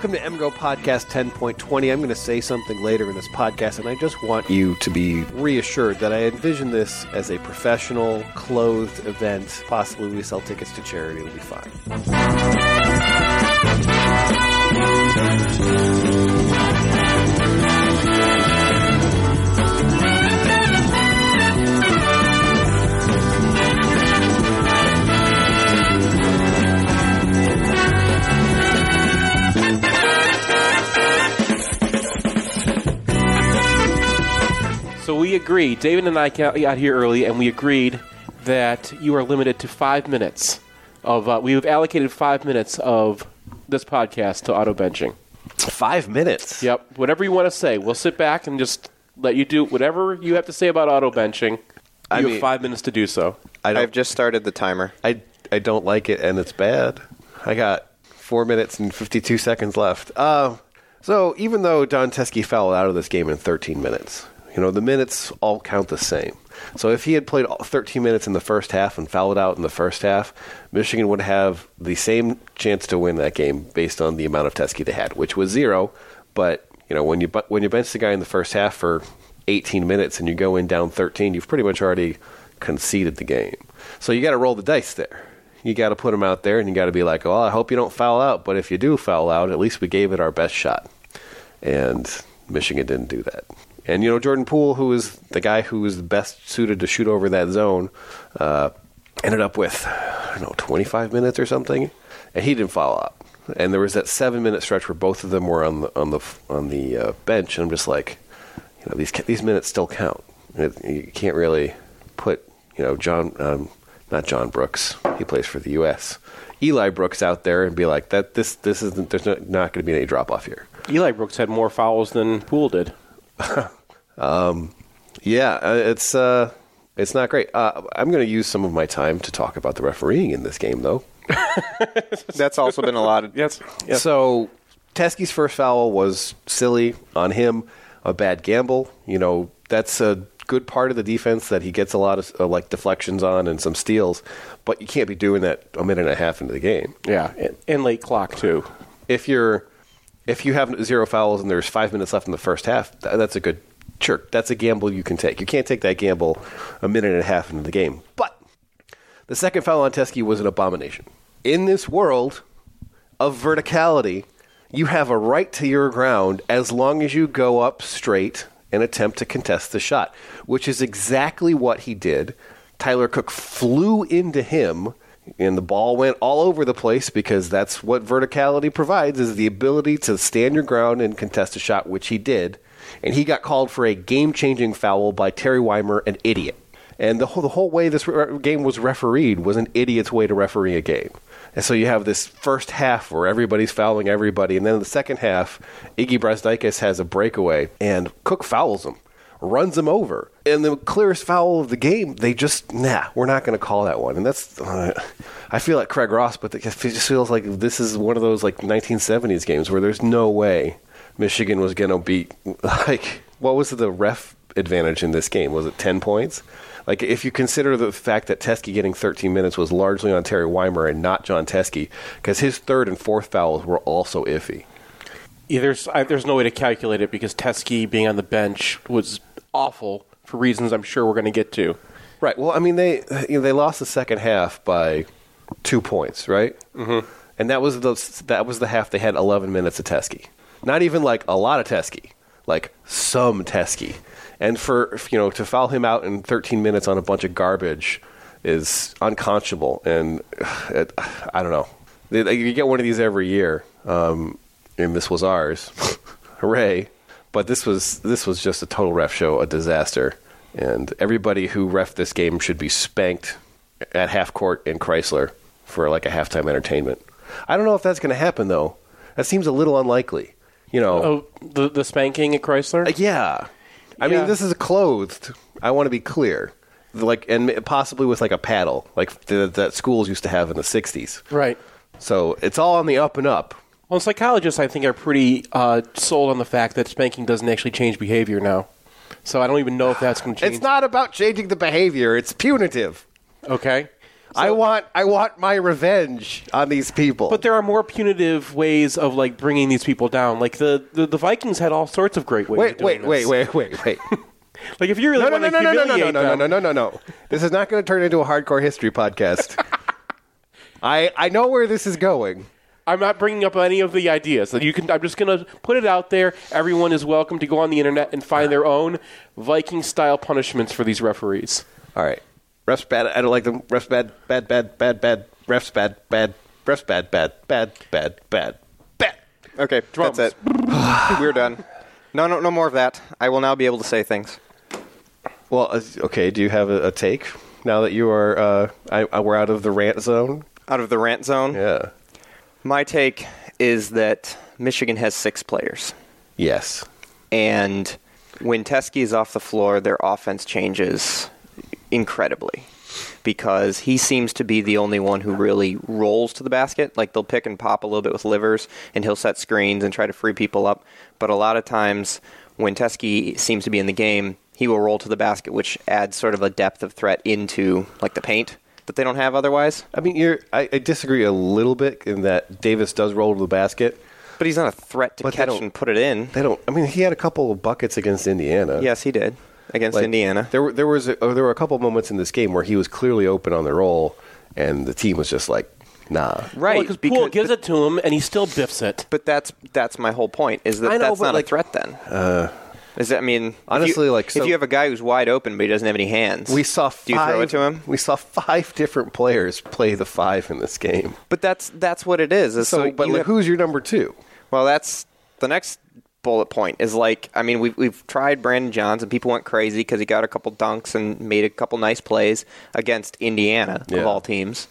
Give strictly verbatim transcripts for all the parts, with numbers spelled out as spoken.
Welcome to M G O Podcast ten point twenty. I'm going to say something later in this podcast, and I just want you to be reassured that I envision this as a professional, clothed event. Possibly we sell tickets to charity. It'll be fine. So we agreed, David and I got here early, and we agreed that you are limited to five minutes of, uh, we've allocated five minutes of this podcast to auto benching. Five minutes? Yep. Whatever you want to say. We'll sit back and just let you do whatever you have to say about auto benching. I you mean, have five minutes to do so. I I've just started the timer. I, I don't like it, and it's bad. I got four minutes and fifty-two seconds left. Uh, so even though Jon Teske fouled out of this game in thirteen minutes, you know, the minutes all count the same. So if he had played thirteen minutes in the first half and fouled out in the first half, Michigan would have the same chance to win that game based on the amount of Teske they had, which was zero. But, you know, when you when you bench the guy in the first half for eighteen minutes and you go in down thirteen, you've pretty much already conceded the game. So you got to roll the dice there. You got to put him out there, and you got to be like, well, I hope you don't foul out, but if you do foul out, at least we gave it our best shot. And Michigan didn't do that. And, you know, Jordan Poole, who was the guy who was best suited to shoot over that zone, uh, ended up with, I don't know, twenty-five minutes or something, and he didn't foul out. And there was that seven-minute stretch where both of them were on the on the on the uh, bench, and I'm just like, you know, these these minutes still count. It, you can't really put, you know, John, um, not John Brooks, he plays for the U S Eli Brooks out there and be like, that. This this isn't. There's not, not going to be any drop off here. Eli Brooks had more fouls than Poole did. um, yeah, it's uh, it's not great. Uh, I'm going to use some of my time to talk about the refereeing in this game, though. That's also been allotted. Yes. yes. So Teske's first foul was silly on him, a bad gamble. You know, that's a good part of the defense that he gets a lot of uh, like deflections on and some steals, but you can't be doing that a minute and a half into the game. Yeah, and, and late clock too. If you're if you have zero fouls and there's five minutes left in the first half, that, that's a good sure. That's a gamble you can take. You can't take that gamble a minute and a half into the game. But the second foul on Teske was an abomination. In this world of verticality, you have a right to your ground as long as you go up straight and attempt to contest the shot, which is exactly what he did. Tyler Cook flew into him, and the ball went all over the place because that's what verticality provides, is the ability to stand your ground and contest a shot, which he did. And he got called for a game-changing foul by Terry Weimer, an idiot. And the whole, the whole way this re- game was refereed was an idiot's way to referee a game. And so you have this first half where everybody's fouling everybody, and then in the second half, Iggy Brasdikis has a breakaway, and Cook fouls him, runs him over. And the clearest foul of the game, they just, nah, we're not going to call that one. And that's, uh, I feel like Craig Ross, but it just feels like this is one of those like nineteen seventies games where there's no way Michigan was going to beat, like, what was the ref advantage in this game? Was it ten points? Like, if you consider the fact that Teske getting thirteen minutes was largely on Terry Weimer and not Jon Teske, because his third and fourth fouls were also iffy. Yeah, there's, I, there's no way to calculate it because Teske being on the bench was awful for reasons I'm sure we're going to get to. Right. Well, I mean, they you know, they lost the second half by two points, right? Mm-hmm. And that was the that was the half they had eleven minutes of Teske. Not even like a lot of Teske, like some Teske. And for, you know, to foul him out in thirteen minutes on a bunch of garbage is unconscionable. And it, I don't know. You get one of these every year, um, and this was ours. Hooray. But this was this was just a total ref show, a disaster. And everybody who ref this game should be spanked at half court in Chrysler for like a halftime entertainment. I don't know if that's going to happen, though. That seems a little unlikely. You know, oh, the the spanking at Chrysler? Uh, yeah. I Yeah. mean, this is clothed. I want to be clear. Like, and possibly with like a paddle, like the, that schools used to have in the sixties. Right. So it's all on the up and up. Well, psychologists, I think, are pretty uh, sold on the fact that spanking doesn't actually change behavior now. So I don't even know if that's going to change. It's not about changing the behavior. It's punitive. Okay. I want I want my revenge on these people. But there are more punitive ways of like bringing these people down. Like the, the, the Vikings had all sorts of great ways. wait, of doing wait, wait, this. wait, wait, wait. Like if you really No, no, want no, to no, no, no, no, humiliate no, no, them, no, no, no, no. This is not going to turn into a hardcore history podcast. I I know where this is going. I'm not bringing up any of the ideas. So you can. I'm just going to put it out there. Everyone is welcome to go on the internet and find their own Viking-style punishments for these referees. All right. Refs bad. I don't like them. Refs bad, bad, bad, bad, bad. Refs bad, bad. Refs bad, bad, bad, bad, bad, bad. Okay, Drums. that's it. We're done. No, no, no more of that. I will now be able to say things. Well, uh, okay. Do you have a, a take now that you are? Uh, I, I, we're out of the rant zone. Out of the rant zone, Yeah. my take is that Michigan has six players. Yes. And when Teskey is off the floor, their offense changes incredibly because he seems to be the only one who really rolls to the basket. Like they'll pick and pop a little bit with Livers, and he'll set screens and try to free people up. But a lot of times when Teskey seems to be in the game, he will roll to the basket, which adds sort of a depth of threat into like the paint that they don't have otherwise. I mean, you're. I, I disagree a little bit in that Davis does roll to the basket. But he's not a threat to But they catch don't- and put it in. They don't. I mean, he had a couple of buckets against Indiana. Yes, he did against Like, Indiana. There were there was a, oh, there were a couple moments in this game where he was clearly open on the roll, and the team was just like, nah. Right, Because Poole gives it to him, and he still biffs it. But that's that's my whole point. Is that I know, that's but not like- a threat then? Uh, is that, I mean, if honestly, you, like, if so- you have a guy who's wide open but he doesn't have any hands, We saw five, do you throw it to him? We saw five different players play the five in this game. But that's that's what it is. is So, so but you like, have- who's your number two? well, that's the next bullet point. Is like, I mean, we've we've tried Brandon Johns and people went crazy because he got a couple dunks and made a couple nice plays against Indiana Yeah. of all teams.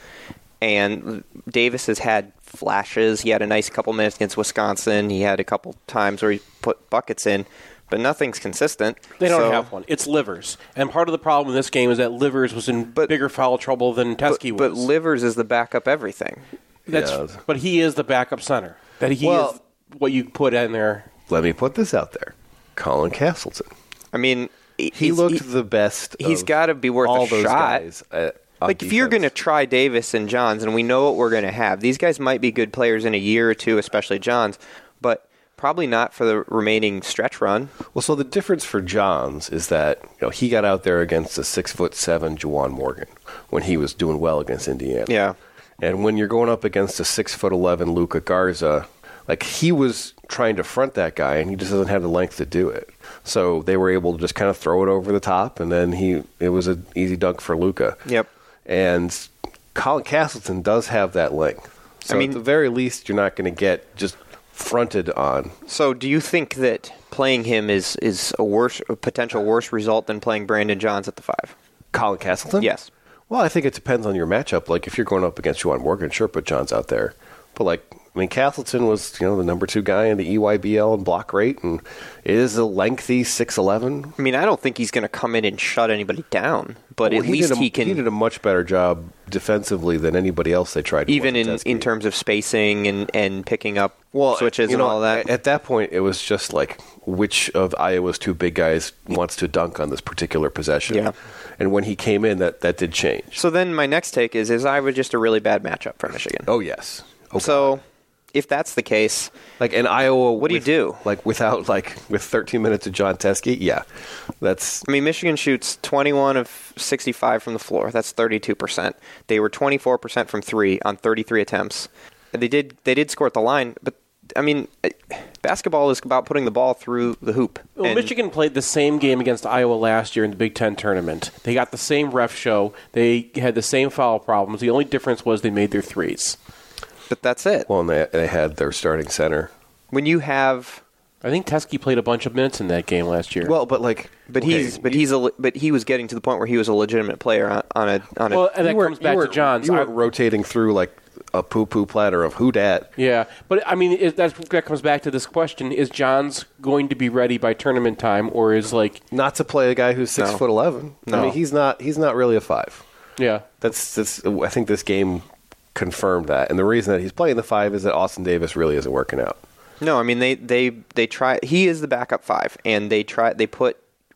And Davis has had flashes. He had a nice couple minutes against Wisconsin. He had a couple times where he put buckets in. But nothing's consistent. They don't So- have one. It's Livers. And part of the problem in this game is that Livers was in But- bigger foul trouble than But, Teskey was. but Livers is the backup everything. That's, Yeah. But he is the backup center. That he Well- is what you put in there. Let me put this out there: Colin Castleton. I mean, He he's- looked he- the best. he's of gotta be worth a all those shot. guys. uh, on like if you're going to defense. try Davis and Johns, and we know what we're going to have, these guys might be good players in a year or two, especially Johns, but probably not for the remaining stretch run. Well, so the difference for Johns is that you know he got out there against a six foot seven Juwan Morgan when he was doing well against Indiana. Yeah. And when you're going up against a six foot eleven Luka Garza, like he was trying to front that guy, and he just doesn't have the length to do it. So they were able to just kind of throw it over the top, and then he it was an easy dunk for Luka. Yep. And Colin Castleton does have that length. So I mean- at the very least, you're not going to get just fronted on. So do you think that playing him is, is a worse, a potential worse result than playing Brandon Johns at the five? Colin Castleton? Yes. Well, I think it depends on your matchup. Like, if you're going up against Juwan Morgan, sure, put Johns out there. But, like, I mean, Castleton was, you know, the number two guy in the E Y B L in block rate, and is a lengthy six eleven. I mean, I don't think he's going to come in and shut anybody down, but Well, at he least did a, he can, He did a much better job defensively than anybody else they tried. even in, Teskey. in terms of spacing and, and picking up well, switches you and know, all that. At, at that point, it was just like which of Iowa's two big guys wants to dunk on this particular possession. Yeah. And when he came in, that, that did change. So then my next take is, is Iowa just a really bad matchup for Michigan? Oh, yes. Oh, So if that's the case, Like in Iowa, What do you with- do? Like without like with thirteen minutes of John Teskey, yeah, that's I mean, Michigan shoots twenty-one of sixty-five from the floor. That's thirty-two percent. They were twenty-four percent from three on thirty-three attempts. They did they did score at the line, but I mean, basketball is about putting the ball through the hoop. Well, And- Michigan played the same game against Iowa last year in the Big Ten tournament. They got the same ref show. They had the same foul problems. The only difference was they made their threes. but that's it. well, and they they had their starting center. When you have, I think Teskey played a bunch of minutes in that game last year. Well, but like, but okay, he's but he's a le- but he was getting to the point where he was a legitimate player on, on a on a. Well, and that you weren't- comes back you to weren't- Johns. You I- were rotating through like a poo poo platter of who dat. Yeah, but I mean, it, that's, that comes back to this question: is Johns going to be ready by tournament time, or is like, Not to play a guy who's six No. foot eleven. I No. mean, he's not. He's not really a five. yeah, That's that's. I think this game confirmed that, and the reason that he's playing the five is that Austin Davis really isn't working out. No, I mean they they they try. He is the backup five, and they try. They put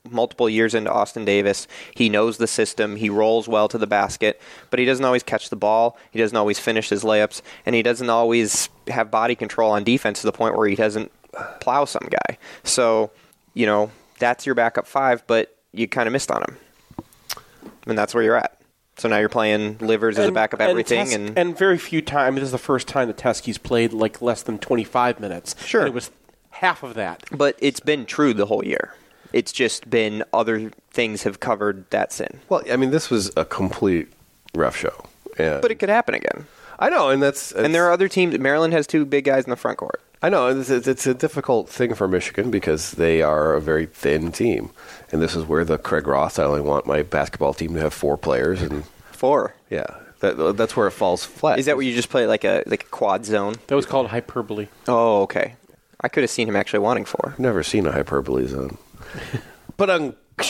multiple years into Austin Davis. He knows the system. He rolls well to the basket, but he doesn't always catch the ball. He doesn't always finish his layups, and he doesn't always have body control on defense to the point where he doesn't plow some guy. So, you know, that's your backup five, but you kind of missed on him. And that's where you're at. So now you're playing Livers as a backup everything. And, Tes- and, and very few times, this is the first time that Teskey's played like less than twenty-five minutes. Sure. And it was half of that. But it's been true the whole year. It's just been other things have covered that sin. Well, I mean, this was a complete ref show. And But it could happen again. I know, and that's... And there are other teams. Maryland has two big guys in the front court. I know, it's, it's a difficult thing for Michigan because they are a very thin team. And this is where the Craig Ross, I only want my basketball team to have four players. And Four. yeah, that, that's where it falls flat. Is that where you just play like a like a quad zone? That was called hyperbole. Oh, okay. I could have seen him actually wanting four. I've never seen a hyperbole zone. But um,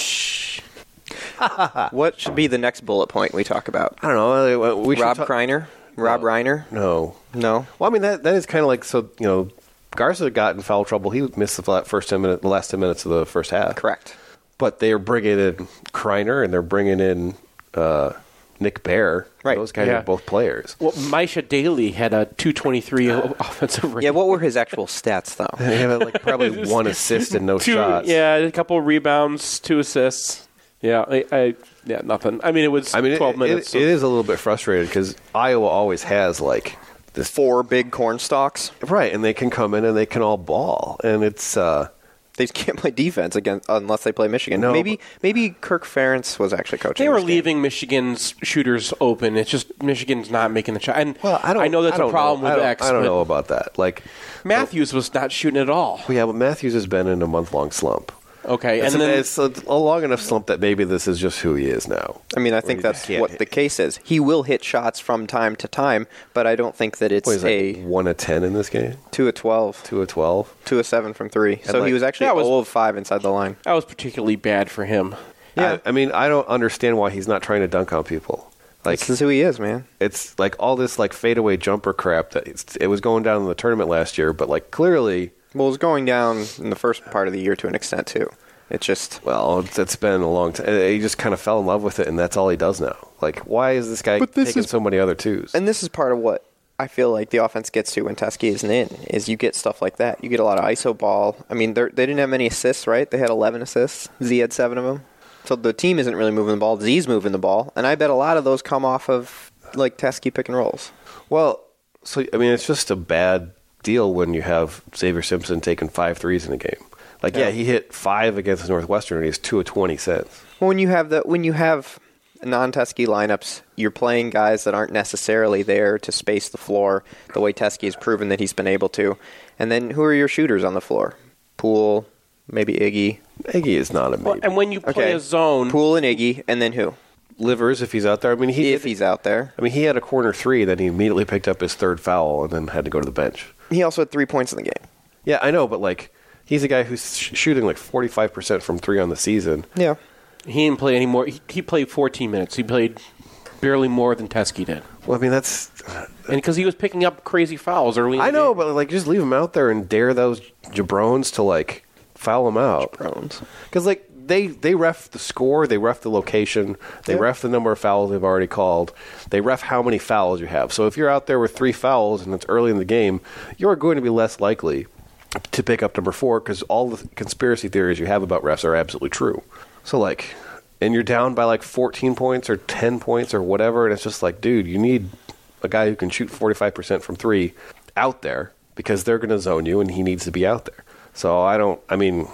What should be the next bullet point we talk about? I don't know. We should Rob talk- Kreiner? Rob No. Reiner? No. No. Well, I mean, that that is kind of like, so, you know, Garza got in foul trouble. He missed the flat first ten minutes, the last ten minutes of the first half. Correct. But they're bringing in Kreiner and they're bringing in uh, Nick Bear. Right. Those guys Yeah. are both players. Well, Misha Daly had a two twenty-three offensive rating. Yeah, what were his actual stats, though? They have like probably one assist and no Two, shots. Yeah, a couple rebounds, two assists. Yeah, I, I yeah, nothing. I mean, it was I mean, it, twelve it- minutes. it so- is a little bit frustrating because Iowa always has like this Four big corn stalks. right, and they can come in and they can all ball, and it's uh, They just can't play defense against unless they play Michigan. No, maybe but- maybe Kirk Ferentz was actually coaching. They were this game. leaving Michigan's shooters open. It's just Michigan's not making the shot. And well, I don't. know that's I don't a problem know. I with don't, X. I don't but know about that. Like Matthews was not shooting at all. well, yeah, but Matthews has been in a month long slump. Okay, It's, and a, then it's a, a long enough slump that maybe this is just who he is now. I mean, I Or think you that's can't what hit. the case is. He will hit shots from time to time, but I don't think that it's What is a like one of ten in this game, two of twelve, two of twelve. two of seven from three. So like- he was actually That was- zero of five inside the line. that was particularly bad for him. Yeah, I, I mean, I don't understand why he's not trying to dunk on people. Like This is who he is, man. it's like all this like fadeaway jumper crap that it's, it was going down in the tournament last year, but like clearly, Well, it was going down in the first part of the year to an extent too. It's just well, it's, it's been a long time. He just kind of fell in love with it, and that's all he does now. Like, why is this guy But this taking is- so many other twos? And this is part of what I feel like the offense gets to when Teskey isn't in, is you get stuff like that. You get a lot of I S O ball. I mean, they're- they didn't have many assists, right? They had eleven assists. Z had seven of them. So the team isn't really moving the ball. Z's moving the ball. And I bet a lot of those come off of, like, Teskey pick and rolls. Well, so I mean, it's just a bad deal when you have Xavier Simpson taking five threes in a game. Like, yeah, Yeah. he hit five against Northwestern, and he's two of twenty since. Well, when you have the when you have non-Teskey lineups, you're playing guys that aren't necessarily there to space the floor the way Teskey has proven that he's been able to. And then who are your shooters on the floor? Poole, maybe Iggy. Iggy is not a Well, maybe. and when you play Okay. a zone, Poole and Iggy, and then who? Livers, if he's out there. I mean, he If he's out there. I mean, he had a corner three, then he immediately picked up his third foul, and then had to go to the bench. He also had three points in the game. Yeah, I know, but like, he's a guy who's sh- shooting like forty-five percent from three on the season. Yeah. he didn't play any more. He, he played fourteen minutes. He played barely more than Teskey did. Well, I mean, that's. And because he was picking up crazy fouls early in I the know, game. but like, just leave him out there and dare those jabrones to like foul him out. Jabrones. Because like they they ref the score, they ref the location, they Yeah. ref the number of fouls they've already called, they ref how many fouls you have. So if you're out there with three fouls and it's early in the game, you are going to be less likely to pick up number four because all the conspiracy theories you have about refs are absolutely true. So like, and you're down by like fourteen points or ten points or whatever, and it's just like, dude, you need a guy who can shoot forty-five percent from three out there because they're going to zone you and he needs to be out there. So I don't, I mean,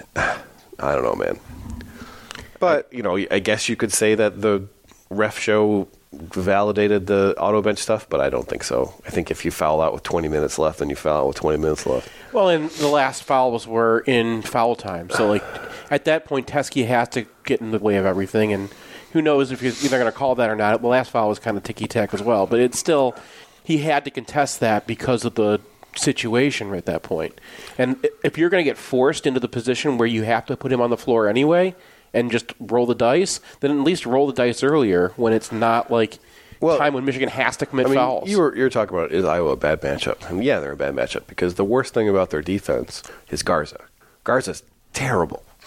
I don't know, man. But, you know, I guess you could say that the ref show validated the auto bench stuff, but I don't think so. I think if you foul out with twenty minutes left, then you foul out with twenty minutes left. Well, and the last fouls were in foul time. So, like, at that point, Teskey has to get in the way of everything. And who knows if he's either going to call that or not. The last foul was kind of ticky-tack as well. But it's still, he had to contest that because of the situation at that point. And if you're going to get forced into the position where you have to put him on the floor anyway and just roll the dice, then at least roll the dice earlier when it's not like Well, time when Michigan has to commit I mean, fouls. you were you were talking about is Iowa a bad matchup? And yeah, they're a bad matchup because the worst thing about their defense is Garza. Garza's terrible.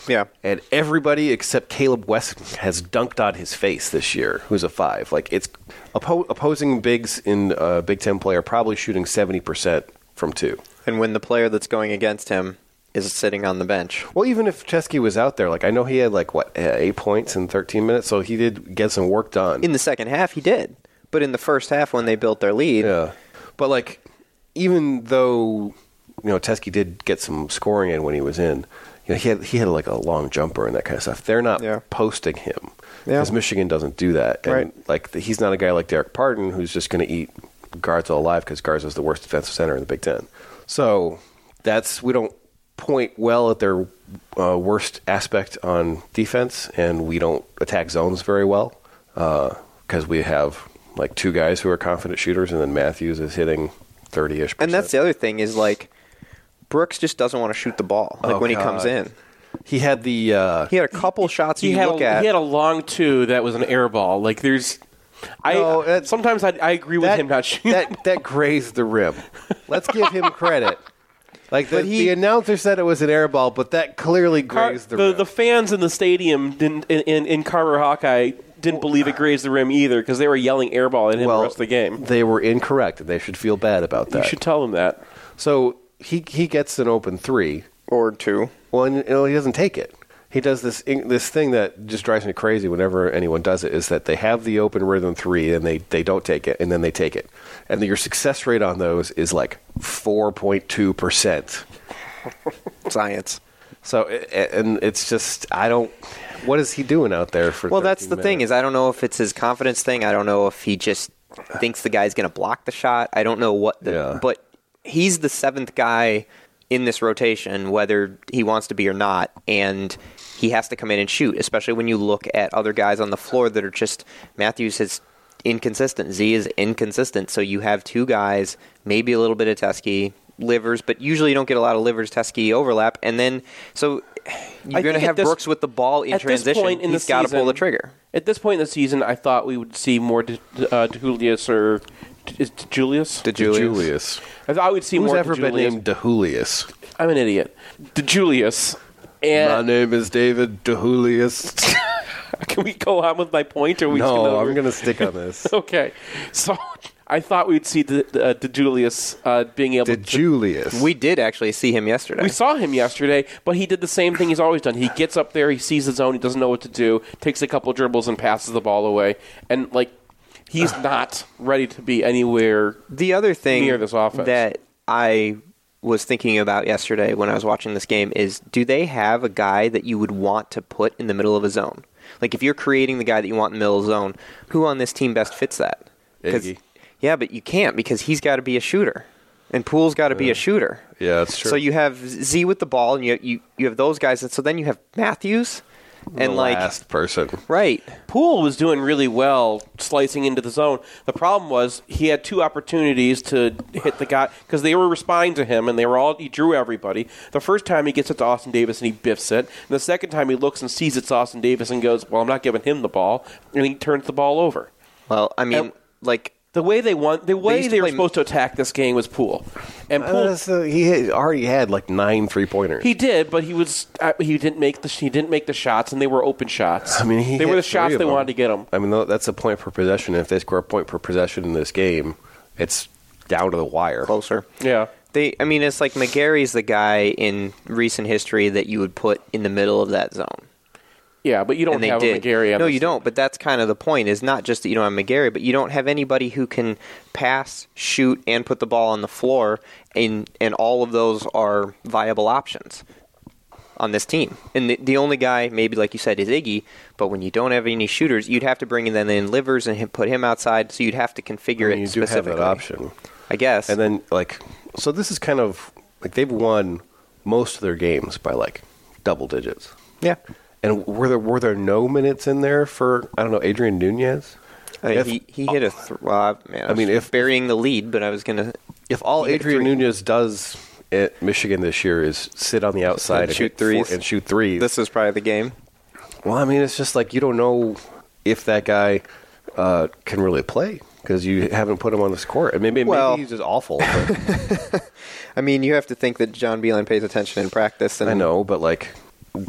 Yeah. And everybody except Caleb West has dunked on his face this year, who's a five. Like, it's oppo- opposing bigs in uh, Big Ten play are probably shooting seventy percent from two. And when the player that's going against him is sitting on the bench. Well, even if Chesky was out there, like, I know he had, like, what, eight points in thirteen minutes, so he did get some work done. In the second half, he did. But in the first half, when they built their lead... Yeah. But, like, even though, you know, Chesky did get some scoring in when he was in, you know, he had, he had, like, a long jumper and that kind of stuff. They're not yeah. posting him. Yeah. Because Michigan doesn't do that. And, right. like, he's not a guy like Derek Parton who's just going to eat Garza alive because Garza is the worst defensive center in the Big Ten. So that's, we don't point well at their uh, worst aspect on defense, and we don't attack zones very well because uh, we have like two guys who are confident shooters, and then Matthews is hitting thirty-ish percent. And that's the other thing is, like, Brooks just doesn't want to shoot the ball like Oh, when he God. comes in. He had the uh, He had a couple shots He you had look a, at. he had a long two that was an air ball. Like there's, I No, that's- sometimes I, I agree with that, him not shooting. that that grazed the rim. Let's give him credit. Like the, But he- the announcer said it was an air ball, but that clearly Car- grazed the, the, rim. the fans in the stadium didn't in, in, in Carver Hawkeye didn't believe it grazed the rim either because they were yelling airball at him well, the rest of the game. They were incorrect, and they should feel bad about that. You should tell them that. So he he gets an open three. or two. Well, and, you know, he doesn't take it. He does this this thing that just drives me crazy whenever anyone does it, is that they have the open rhythm three and they, they don't take it, and then they take it. And your success rate on those is like four point two percent. Science. So, and it's just, I don't, what is he doing out there for Well, that's the thirteen thing minutes? is I don't know if it's his confidence thing. I don't know if he just thinks the guy's going to block the shot. I don't know what the Yeah. but he's the seventh guy in this rotation, whether he wants to be or not, and he has to come in and shoot, especially when you look at other guys on the floor that are just Matthews is inconsistent. Z is inconsistent. So you have two guys, maybe a little bit of Teskey, Livers, but usually you don't get a lot of Livers Teskey overlap. And then so you're I going to think at have this- Brooks with the ball in at this transition. point in the He's got to pull the season- trigger. At this point in the season, I thought we would see more De, uh, DeJulius or is it Julius. DeJulius. Julius. I thought we'd see Who's more ever been DeJulius. named DeJulius? I'm an idiot. DeJulius. And My name is David DeJulius. can we go on with my point? Or are we just No, gonna, I'm going to stick on this. Okay, so I thought we'd see the, the, uh, DeJulius uh, being able to. DeJulius. We did actually see him yesterday. We saw him yesterday, but he did the same thing he's always done. He gets up there, he sees the zone, he doesn't know what to do, takes a couple dribbles and passes the ball away, and like he's not ready to be anywhere. The other thing near this offense. that I was thinking about yesterday when I was watching this game is, do they have a guy that you would want to put in the middle of a zone? Like, if you're creating the guy that you want in the middle of the zone, who on this team best fits that? 'Cause- Iggy. Yeah, but you can't because he's got to be a shooter. And Poole's got to be a shooter. Yeah, that's true. So you have Z with the ball, and you you, you have those guys. And so then you have Matthews. And the like, last person. right. Poole was doing really well slicing into the zone. The problem was he had two opportunities to hit the guy because they were responding to him and they were all he drew everybody. The first time he gets it to Austin Davis and he biffs it. And the second time he looks and sees it's Austin Davis and goes, "Well, I'm not giving him the ball," and he turns the ball over. Well, I mean, And- like, The way they want, the way used they, to were play- supposed to attack this game was Poole, and Poole. Uh, so he had, already had like nine three pointers. He did, but he was uh, he didn't make the he didn't make the shots, and they were open shots. I mean, he they were hit the three shots of they them. wanted to get him. I mean, tho- that's a point per possession. If they score a point per possession in this game, it's down to the wire. closer. Yeah, They, I mean, it's like McGarry's the guy in recent history that you would put in the middle of that zone. yeah, but you don't And they have did. a McGarry. On no, this you team. don't. But that's kind of the point. Is not just that you don't have McGarry, but you don't have anybody who can pass, shoot, and put the ball on the floor, and and all of those are viable options on this team. And the, the only guy, maybe like you said, is Iggy. But when you don't have any shooters, you'd have to bring in then in Livers and him, put him outside. So you'd have to configure I mean, it you do have specifically. that option. I guess. And then, like, so this is kind of like they've won most of their games by like double digits. yeah. And were there were there no minutes in there for I don't know Adrian Nunez? I mean, If- he he hit a th- well, man. I, I mean, was if- burying the lead, but I was gonna If all He hit Adrian three. Nunez does at Michigan this year is sit on the outside And and, shoot hit four- threes. and shoot threes, this is probably the game. well, I mean, it's just like you don't know if that guy uh, can really play because you haven't put him on the court. And maybe Well- maybe he's just awful. But I mean, you have to think that John Beilein pays attention in practice. And I know, but like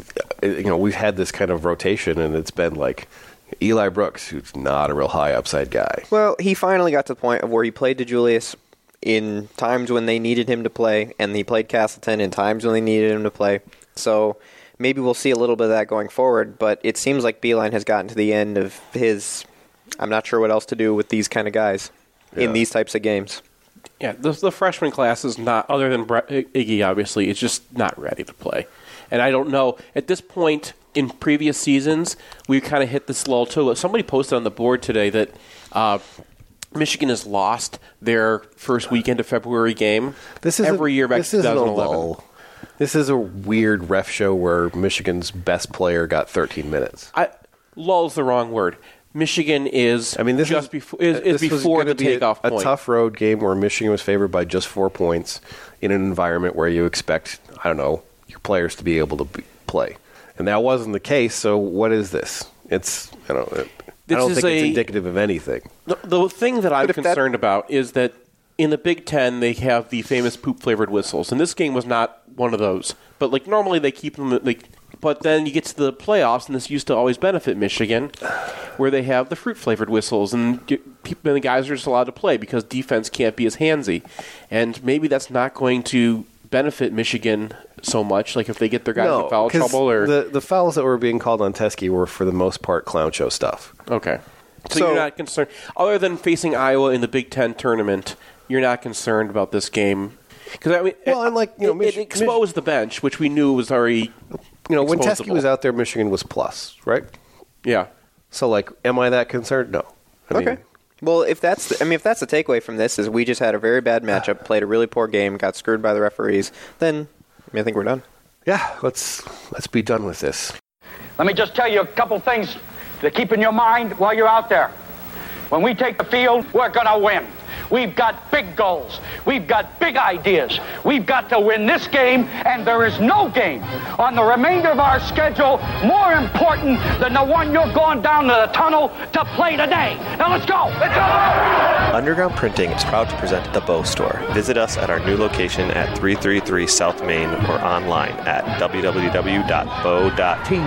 you know, we've had this kind of rotation, and it's been like Eli Brooks, who's not a real high upside guy. Well, he finally got to the point of where he played DeJulius in times when they needed him to play, and he played Castleton in times when they needed him to play. So maybe we'll see a little bit of that going forward, but it seems like Beilein has gotten to the end of his, I'm not sure what else to do with these kind of guys yeah. in these types of games. Yeah, the, the freshman class is not, other than Brett, Iggy, obviously, it's just not ready to play. And I don't know, at this point in previous seasons, we've kind of hit this lull too. Somebody posted on the board today that uh, Michigan has lost their first weekend of February game this is every a, year back this to twenty eleven. Isn't a lull. This is a weird ref show where Michigan's best player got thirteen minutes. I, lull's the wrong word. Michigan is I mean, this just is, before is, is this before the be takeoff a, point. A tough road game where Michigan was favored by just four points in an environment where you expect, I don't know, your players to be able to be, play. And that wasn't the case, so what is this? It's, I don't, I don't think a, it's indicative of anything. The, the thing that I'm concerned that, about is that in the Big Ten, they have the famous poop-flavored whistles, and this game was not one of those. But like normally they keep them, like, but then you get to the playoffs, and this used to always benefit Michigan, where they have the fruit-flavored whistles, and, get, people, and the guys are just allowed to play because defense can't be as handsy. And maybe that's not going to benefit Michigan so much, like if they get their guys no, in foul trouble. Or the, the fouls that were being called on Teske were, for the most part, clown show stuff. Okay. So, So- you're not concerned, other than facing Iowa in the Big Ten tournament, you're not concerned about this game? Because I mean, Well, and like, you know, it, Mich- it exposed the bench, which we knew was already You know, when Teske exposable. was out there, Michigan was plus, right? Yeah. So, like, am I that concerned? No. I Okay. mean, Well, if that's the, I mean, if that's the takeaway from this is we just had a very bad matchup, played a really poor game, got screwed by the referees, then I, mean, I think we're done. yeah, let's let's be done with this. Let me just tell you a couple things to keep in your mind while you're out there. When we take the field, we're going to win. We've got big goals. We've got big ideas. We've got to win this game, and there is no game on the remainder of our schedule more important than the one you're going down to the tunnel to play today. Now let's go. Let's go. Underground Printing is proud to present The Bow Store. Visit us at our new location at three thirty-three South Main or online at w w w dot bow dot team.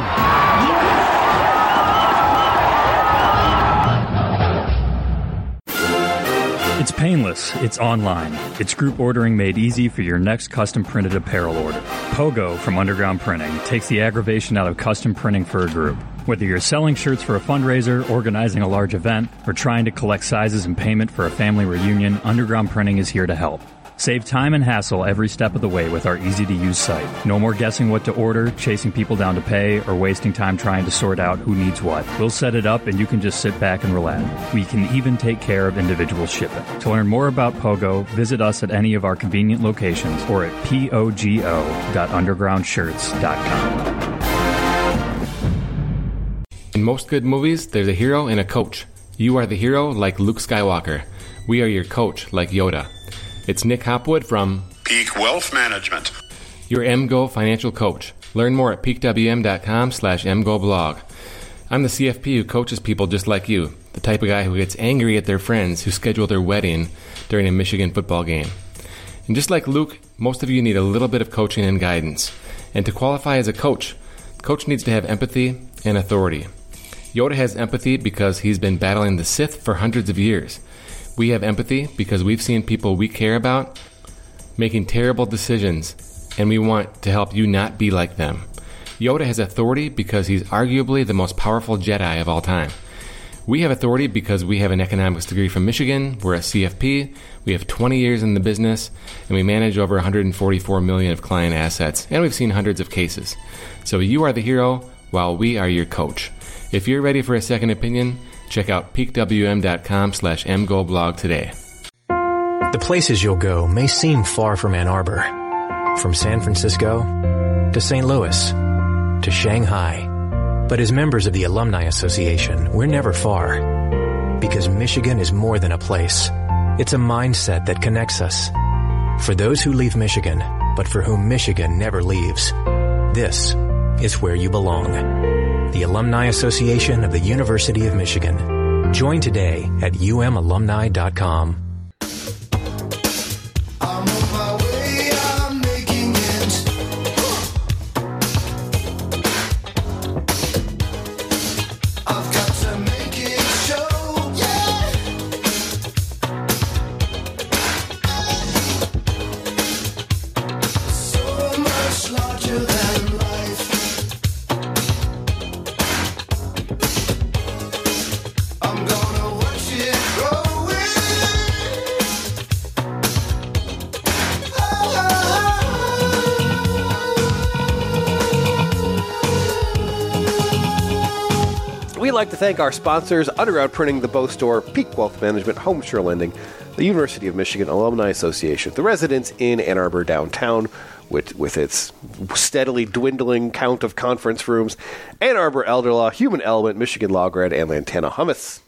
It's painless, it's online, it's group ordering made easy for your next custom printed apparel order. Pogo from Underground Printing takes the aggravation out of custom printing for a group. Whether you're selling shirts for a fundraiser, organizing a large event, or trying to collect sizes and payment for a family reunion, Underground Printing is here to help. Save time and hassle every step of the way with our easy-to-use site. No more guessing what to order, chasing people down to pay, or wasting time trying to sort out who needs what. We'll set it up and you can just sit back and relax. We can even take care of individual shipping. To learn more about Pogo, visit us at any of our convenient locations or at pogo dot underground shirts dot com. In most good movies, there's a hero and a coach. You are the hero like Luke Skywalker. We are your coach like Yoda. It's Nick Hopwood from Peak Wealth Management, your M G O financial coach. Learn more at peak w m dot com slash m g o blog. I'm the C F P who coaches people just like you, the type of guy who gets angry at their friends who schedule their wedding during a Michigan football game. And just like Luke, most of you need a little bit of coaching and guidance. And to qualify as a coach, the coach needs to have empathy and authority. Yoda has empathy because he's been battling the Sith for hundreds of years. We have empathy because we've seen people we care about making terrible decisions, and we want to help you not be like them. Yoda has authority because he's arguably the most powerful Jedi of all time. We have authority because we have an economics degree from Michigan, we're a C F P, we have twenty years in the business, and we manage over one hundred forty-four million of client assets, and we've seen hundreds of cases. So you are the hero, while we are your coach. If you're ready for a second opinion, check out peak w m dot com slash m g o blog today. The places you'll go may seem far from Ann Arbor. From San Francisco to Saint Louis to Shanghai. But as members of the Alumni Association, we're never far. Because Michigan is more than a place. It's a mindset that connects us. For those who leave Michigan, but for whom Michigan never leaves, this is where you belong. The Alumni Association of the University of Michigan. Join today at u m alumni dot com. to thank our sponsors, Underground Printing, The Bow Store, Peak Wealth Management, Home Shore Lending, the University of Michigan Alumni Association, the residents in Ann Arbor downtown, with, with its steadily dwindling count of conference rooms, Ann Arbor Elder Law, Human Element, Michigan Law Grad, and Lantana Hummus.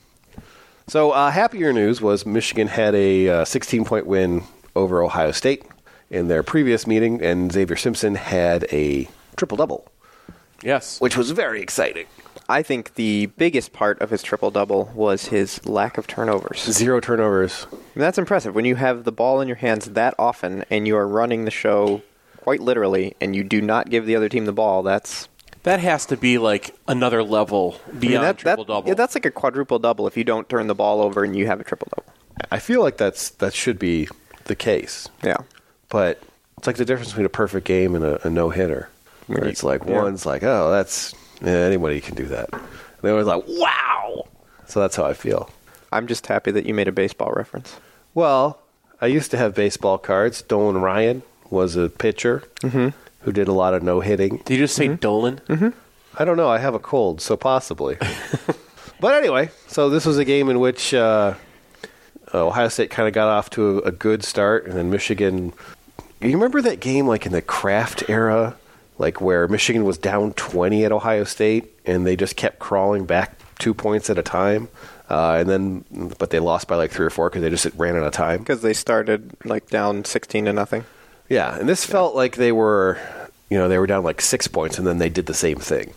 So uh, happier news was Michigan had a uh, sixteen-point win over Ohio State in their previous meeting, and Xavier Simpson had a triple-double. Yes. Which was very exciting. I think the biggest part of his triple-double was his lack of turnovers. Zero turnovers. I mean, that's impressive. When you have the ball in your hands that often and you are running the show quite literally and you do not give the other team the ball, that's... That has to be like another level beyond I mean, that, triple-double. That, yeah, that's like a quadruple-double if you don't turn the ball over and you have a triple-double. I feel like that's that should be the case. Yeah. But it's like the difference between a perfect game and a, a no-hitter. Where it's like, yeah. one's like, oh, that's... Yeah, anybody can do that. And they were like, wow! So that's how I feel. I'm just happy that you made a baseball reference. Well, I used to have baseball cards. Dolan Ryan was a pitcher mm-hmm. who did a lot of no-hitting. Did you just say mm-hmm. Dolan? Mm-hmm. I don't know. I have a cold, so possibly. But anyway, so this was a game in which uh, Ohio State kind of got off to a, a good start, and then Michigan... You remember that game like in the Kraft era? Like where Michigan was down twenty at Ohio State, and they just kept crawling back two points at a time, uh, and then but they lost by like three or four because they just ran out of time. Because they started like down sixteen to nothing. Yeah, and this yeah. felt like they were, you know, they were down like six points, and then they did the same thing.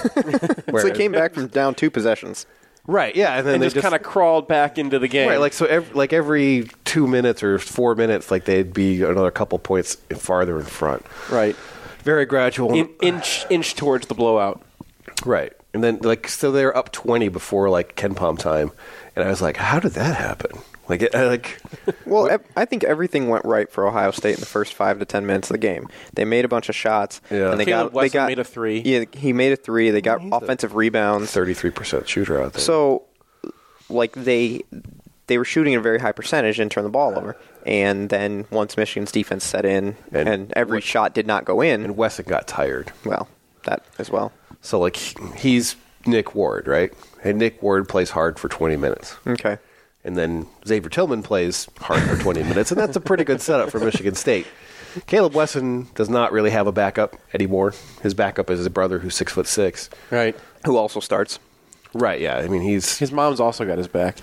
So they came back from down two possessions. Right. Yeah, and then and they just, just kind of crawled back into the game. Right. Like so, every, like every two minutes or four minutes, like they'd be another couple points farther in front. Right. Very gradual. In, inch inch towards the blowout. Right. And then, like, so they were up twenty before, like, Ken Palm time. And I was like, how did that happen? Like, it, like. Well, what? I think everything went right for Ohio State in the first five to ten minutes of the game. They made a bunch of shots. Yeah. And they Caleb got, Wesson they got, made a three. Yeah, he made a three. They got He's offensive rebounds. thirty-three percent shooter out there. So, like, they they were shooting at a very high percentage and turned the ball over. And then once Michigan's defense set in and, and every shot did not go in. And Wesson got tired. Well, that as well. So, like, he's Nick Ward, right? And Nick Ward plays hard for twenty minutes. Okay. And then Xavier Tillman plays hard for twenty minutes. And that's a pretty good setup for Michigan State. Caleb Wesson does not really have a backup anymore. His backup is his brother, who's six foot six. Right. Who also starts. Right, yeah. I mean, he's... His mom's also got his back.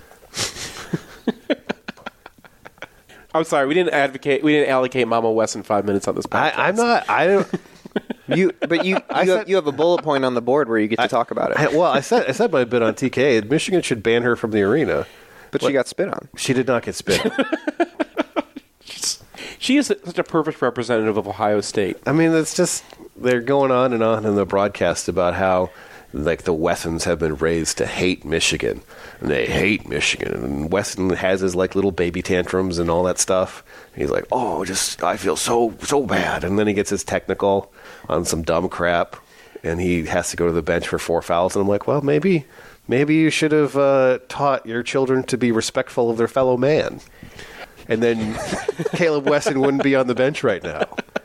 I'm sorry, we didn't advocate. We didn't allocate Mama Wesson five minutes on this podcast. I, I'm not. I don't. You, but you, you, have, you have a bullet point on the board where you get to I, talk about it. I, well, I said I said my bit on T K. Michigan should ban her from the arena. But what? She got spit on. She did not get spit on. She is such a perfect representative of Ohio State. I mean, it's just they're going on and on in the broadcast about how like the Wessons have been raised to hate Michigan. And they hate Michigan. And Wesson has his like little baby tantrums and all that stuff. And he's like, oh, just I feel so so bad. And then he gets his technical on some dumb crap, and he has to go to the bench for four fouls. And I'm like, well, maybe maybe you should have uh, taught your children to be respectful of their fellow man. And then Caleb Wesson wouldn't be on the bench right now.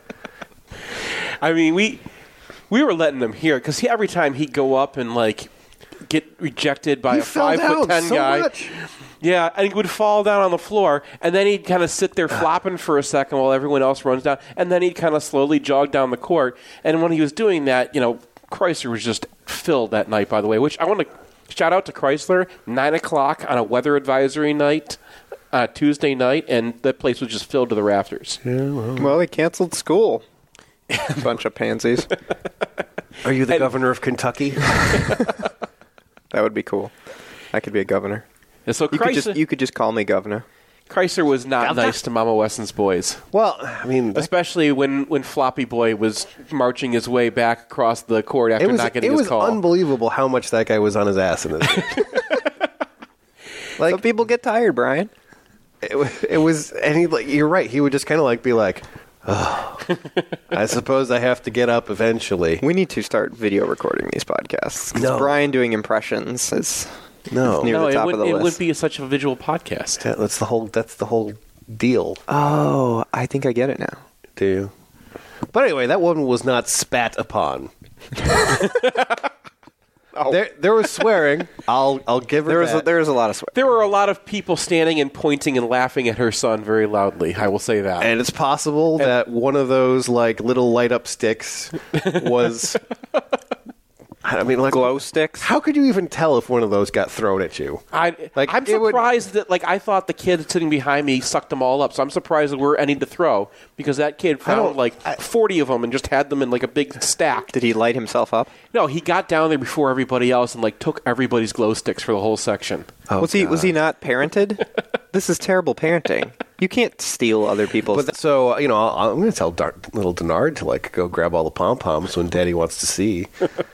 I mean, we we were letting him hear because every time he'd go up and like get rejected by he a five foot ten so guy, much. yeah, and he would fall down on the floor, and then he'd kind of sit there flopping for a second while everyone else runs down, and then he'd kind of slowly jog down the court. And when he was doing that, you know, Chrysler was just filled that night. By the way, which I want to shout out to Chrysler, nine o'clock on a weather advisory night. Uh, Tuesday night, and that place was just filled to the rafters. Yeah, well. well, they canceled school. Bunch of pansies. Are you the and, governor of Kentucky? That would be cool. I could be a governor. And so you, Chrysler, could just, you could just call me governor. Chrysler was not Governor? nice to Mama Wesson's boys. Well, I mean... Especially when, when Floppy Boy was marching his way back across the court after was, not getting his call. It was unbelievable how much that guy was on his ass in this game. Like, some people get tired, Brian. It, it was, and he, like, you're right. He would just kind of like be like, "Oh, I suppose I have to get up eventually." We need to start video recording these podcasts because no. Brian doing impressions is no, near no, the top it would, of the it list. would be such a visual podcast. Yeah, that's the whole. That's the whole deal. Oh, I think I get it now. Do you? But anyway, that one was not spat upon. Oh. There, there was swearing. I'll, I'll give her There was that. a, there was a lot of swearing. There were a lot of people standing and pointing and laughing at her son very loudly. I will say that. And it's possible that one of those like little light up sticks was. I mean, like Glow sticks? How could you even tell if one of those got thrown at you? I, Like, I'm it would- surprised that, like, I thought the kid sitting behind me sucked them all up. So I'm surprised that we're any to throw because that kid don't- found like I- forty of them and just had them in like a big stack. Did he light himself up? No, he got down there before everybody else and like took everybody's glow sticks for the whole section. Oh, was he was he God. not parented? This is terrible parenting. You can't steal other people's. But th- so you know, I'll, I'm going to tell Dar- little Denard to like go grab all the pom poms when Daddy wants to see.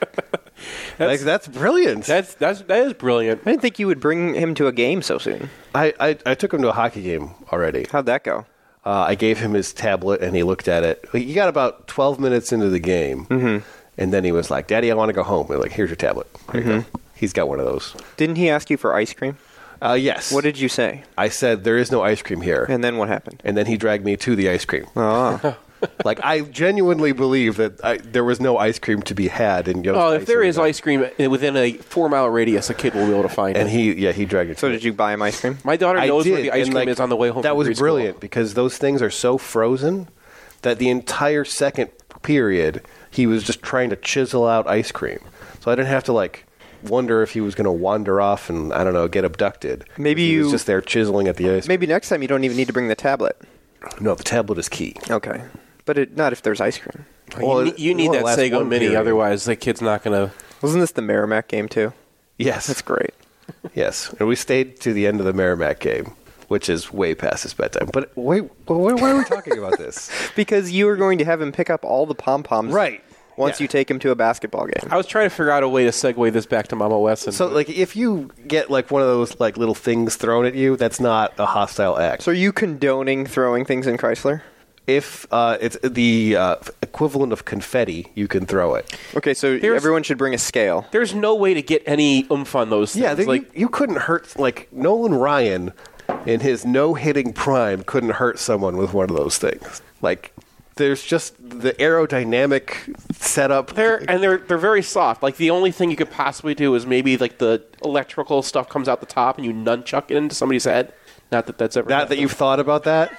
Like, that's brilliant. That's that's that is brilliant. I didn't think you would bring him to a game so soon. I, I I took him to a hockey game already. How'd that go? Uh, I gave him his tablet and he looked at it. He got about twelve minutes into the game, mm-hmm. and then he was like, "Daddy, I want to go home." We're like, "Here's your tablet." There you go. He's got one of those. Didn't he ask you for ice cream? Uh, yes. What did you say? I said? There is no ice cream here. And then what happened? And then he dragged me to the ice cream. Oh. Like, I genuinely believe that I, there was no ice cream to be had in Yost. Oh, if there Ice is Cream. ice cream within a four mile radius, a kid will be able to find And it. he, yeah, he dragged it. So to me. did you buy him ice cream? My daughter I knows where did, the ice and, cream like, is on the way home. That from was preschool. brilliant because those things are so frozen that the entire second period he was just trying to chisel out ice cream. So I didn't have to like wonder if he was going to wander off and I don't know get abducted. Maybe he you was just there chiseling at the ice. Maybe next time you don't even need to bring the tablet. No, the tablet is key. Okay. But it, not if there's ice cream. Well, you, ne- it- you it need only that lasts Sego one Mini, period. otherwise the kid's not going to. Wasn't this the Merrimack game too? Yes, That's great. yes, and we stayed to the end of the Merrimack game, which is way past his bedtime. But wait, why, why are we talking about this? Because you were going to have him pick up all the pom-poms Right. once Yeah. you take him to a basketball game. I was trying to figure out a way to segue this back to Mama Wesson. So, like, if you get like one of those like little things thrown at you, that's not a hostile act. So are you condoning throwing things in Chrysler? If uh, it's the uh, equivalent of confetti, you can throw it. Okay, so There's- everyone should bring a scale. there's no way to get any oomph on those things. Yeah, they, like you, you couldn't hurt like Nolan Ryan in his no-hitting prime couldn't hurt someone with one of those things. Like, there's just the aerodynamic setup. they're and they're they're very soft. Like the only thing you could possibly do is maybe like the electrical stuff comes out the top and you nunchuck it into somebody's head. Not that that's ever. Not that happened. you've thought about that.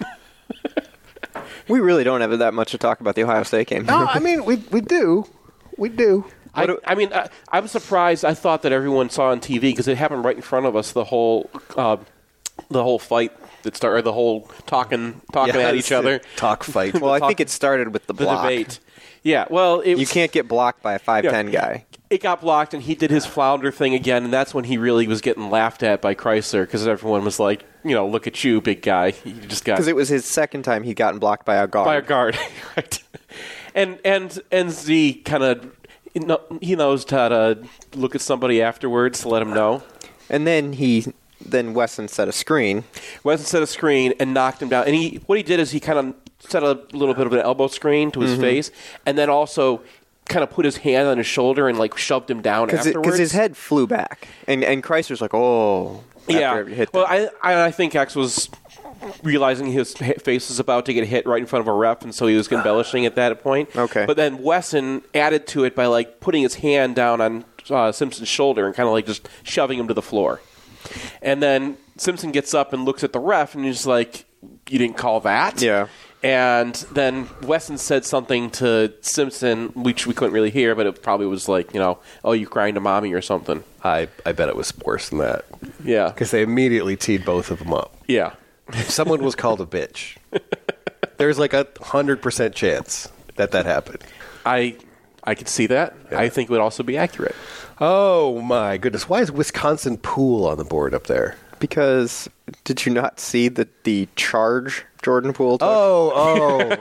We really don't have that much to talk about the Ohio State game. No, I mean we we do, we do. I, I mean, I, I'm surprised. I thought that everyone saw on T V because it happened right in front of us. The whole, uh, the whole fight that started, the whole talking, talking at Yes, each other, talk fight. well, I talk- think it started with the the block. debate. Yeah, well, it You was- can't get blocked by a five ten Yeah. guy. It got blocked, and he did his flounder thing again, and that's when he really was getting laughed at by Chrysler because everyone was like, you know, look at you, big guy. You just got Because it was his second time he'd gotten blocked by a guard. by a guard, right? And and and Z kind of he knows how to look at somebody afterwards to let him know. And then he, then Wesson set a screen. Wesson set a screen and knocked him down. And he what he did is he kind of set a little bit of an elbow screen to his Mm-hmm. face, and then also kind of put his hand on his shoulder and like shoved him down Because afterwards. his head flew back. And and Chrysler's like, oh. after yeah. it hit Well, them. I, I I think X was realizing his ha- face was about to get hit right in front of a ref, and so he was embellishing at that point. Okay. But then Wesson added to it by like putting his hand down on uh, Simpson's shoulder and kind of like just shoving him to the floor. And then Simpson gets up and looks at the ref, and he's like, "You didn't call that?" Yeah. And then Wesson said something to Simpson, which we couldn't really hear, but it probably was like, you know, "Oh, you crying to mommy" or something. I I bet it was worse than that Yeah. because they immediately teed both of them up. Yeah. Someone was called a bitch. There's like a hundred percent chance that that happened. I I could see that. I think it would also be accurate. Oh my goodness! Why is Wisconsin Pool on the board up there? Because did you not see the, the charge Jordan Poole took? Oh, oh!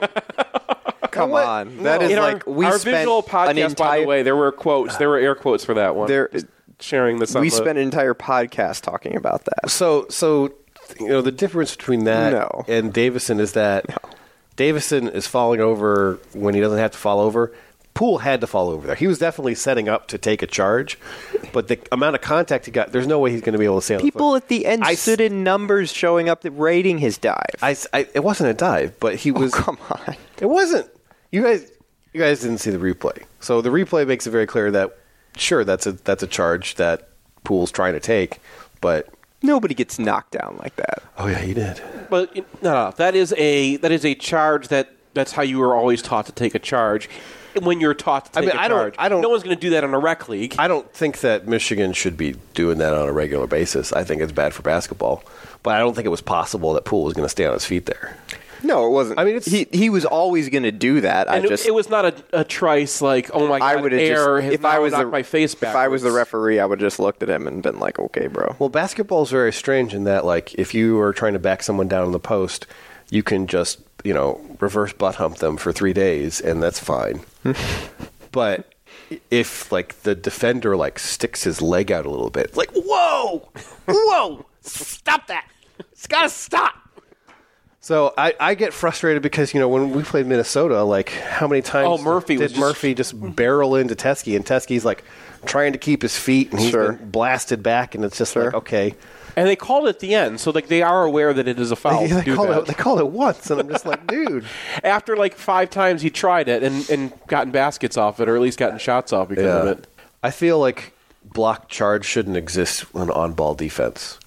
Come what? on. That No. is In like, our, we our spent visual an podcast, entire, by the way, there were quotes. There were air quotes for that one. there, Sharing this. on we the- spent an entire podcast talking about that. So, so you know the difference between that No. and Davison is that Davison is falling over when he doesn't have to fall over. Poole had to fall over there. He was definitely setting up to take a charge, but the amount of contact he got, there's no way he's going to be able to stay on the People foot. at the end I stood in numbers showing up rating his dive. I, I, it wasn't a dive, but he was. oh, come on. It wasn't. You guys, you guys didn't see the replay. So the replay makes it very clear that sure, that's a that's a charge that Poole's trying to take, but nobody gets knocked down like that. Oh yeah, he did. But no, no, that is a that is a charge that that's how you were always taught to take a charge. When you're taught to take I mean, a I charge, don't, I don't. No one's going to do that in a rec league. I don't think that Michigan should be doing that on a regular basis. I think it's bad for basketball, but I don't think it was possible that Poole was going to stay on his feet there. No, it wasn't. I mean, it's, he he was always going to do that. And I it, just it was not a, a trice like, oh my god, I would have air just has if I was knocked the my face back. if I was the referee, I would have just looked at him and been like, okay, bro. Well, basketball is very strange in that, like, if you are trying to back someone down in the post, you can just, you know, reverse butt hump them for three days, and that's fine. But if, like, the defender, like, sticks his leg out a little bit, like, whoa, whoa, stop that. It's got to stop. So I, I get frustrated because, you know, when we played Minnesota, like, how many times Oh, Murphy did was just- Murphy just barrel into Teskey, and Teskey's, like, trying to keep his feet, and he's Sure. been blasted back, and it's just like, okay. And they called it at the end, so like they are aware that it is a foul. They, to they, do called that. it, they called it once, and I'm just like, dude. After like five times he tried it and, and gotten baskets off it, or at least gotten shots off because Yeah. of it. I feel like block charge shouldn't exist on on-ball defense.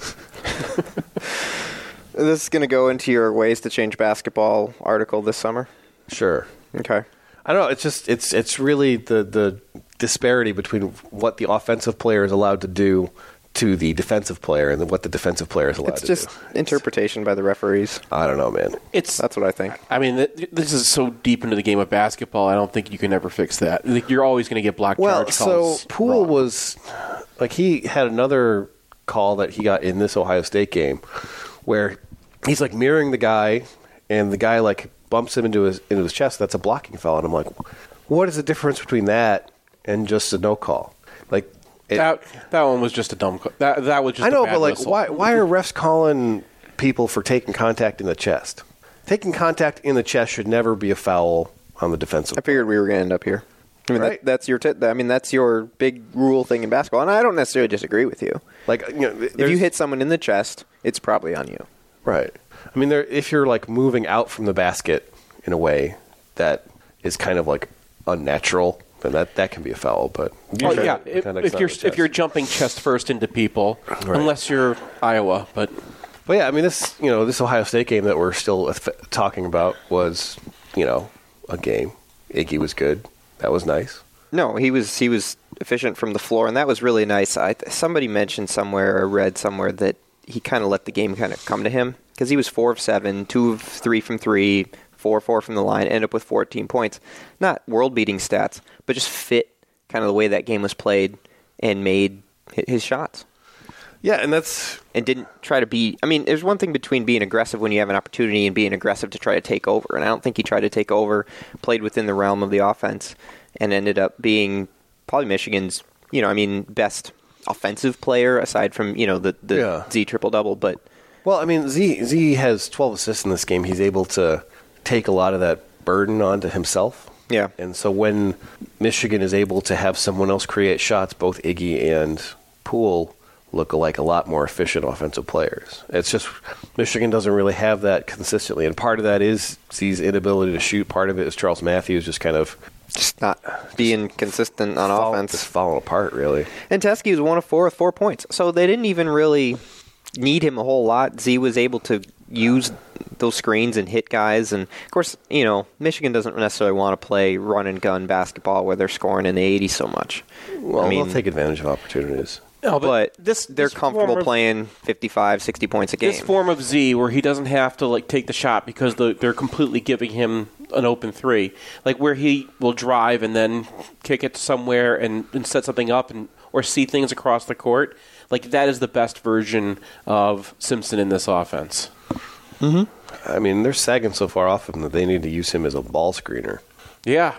This is going to go into your ways to change basketball article this summer. Sure. Okay. I don't know. It's just it's it's really the the disparity between what the offensive player is allowed to do to the defensive player and what the defensive player is allowed It's to just do. interpretation by the referees. I don't know, man. It's That's what I think. I mean, th- this is so deep into the game of basketball. I don't think you can ever fix that. Like, you're always going to get block Well, charge so calls. Poole wrong. was like he had another call that he got in this Ohio State game where he's like mirroring the guy, and the guy like bumps him into his into his chest. That's a blocking foul, and I'm like, what is the difference between that and just a no call? Like it, that that one was just a dumb. Call. That that was just. I know, a bad but like, whistle. why why are refs calling people for taking contact in the chest? Taking contact in the chest should never be a foul on the defensive. I figured we were going to end up here. I mean, Right. that, that's your. T- I mean, that's your big rule thing in basketball, and I don't necessarily disagree with you. Like, you know, If there's- you hit someone in the chest, it's probably on you. Right. I mean, there, if you're like moving out from the basket in a way that is kind of like unnatural, then that, that can be a foul. But Oh, usually yeah, if, contact's if not you're in the if you're chest. jumping chest first into people, Right. unless you're Iowa, but But yeah, I mean, this you know this Ohio State game that we're still f- talking about was you know a game. Iggy was good. That was nice. No, he was he was efficient from the floor, and that was really nice. I, somebody mentioned somewhere or read somewhere that he kind of let the game kind of come to him because he was four of seven, two of three from three, four four from the line, ended up with fourteen points. Not world-beating stats, but just fit kind of the way that game was played and made hi- his shots. Yeah, and that's And didn't try to be. I mean, there's one thing between being aggressive when you have an opportunity and being aggressive to try to take over. And I don't think he tried to take over, played within the realm of the offense, and ended up being probably Michigan's, you know, I mean, best offensive player aside from, you know, the, the Yeah. Z triple double. But well, I mean, Z Z has twelve assists in this game. He's able to take a lot of that burden onto himself. yeah, And so when Michigan is able to have someone else create shots, both Iggy and Poole look like a lot more efficient offensive players. It's just Michigan doesn't really have that consistently, and part of that is Z's inability to shoot. Part of it is Charles Matthews just kind of just not being consistent on fall, offense. just falling apart, really. And Teskey was one of four with four points. So they didn't even really need him a whole lot. Z was able to use those screens and hit guys. And, of course, you know, Michigan doesn't necessarily want to play run-and-gun basketball where they're scoring in the eighties so much. Well, I mean, they'll take advantage of opportunities. no, but this they're this comfortable form of- playing fifty-five, sixty points a game. This form of Z, where he doesn't have to like take the shot because the, they're completely giving him an open three, like where he will drive and then kick it somewhere and, and set something up and or see things across the court. Like that is the best version of Simpson in this offense. Mm-hmm. I mean, they're sagging so far off him that they need to use him as a ball screener. Yeah.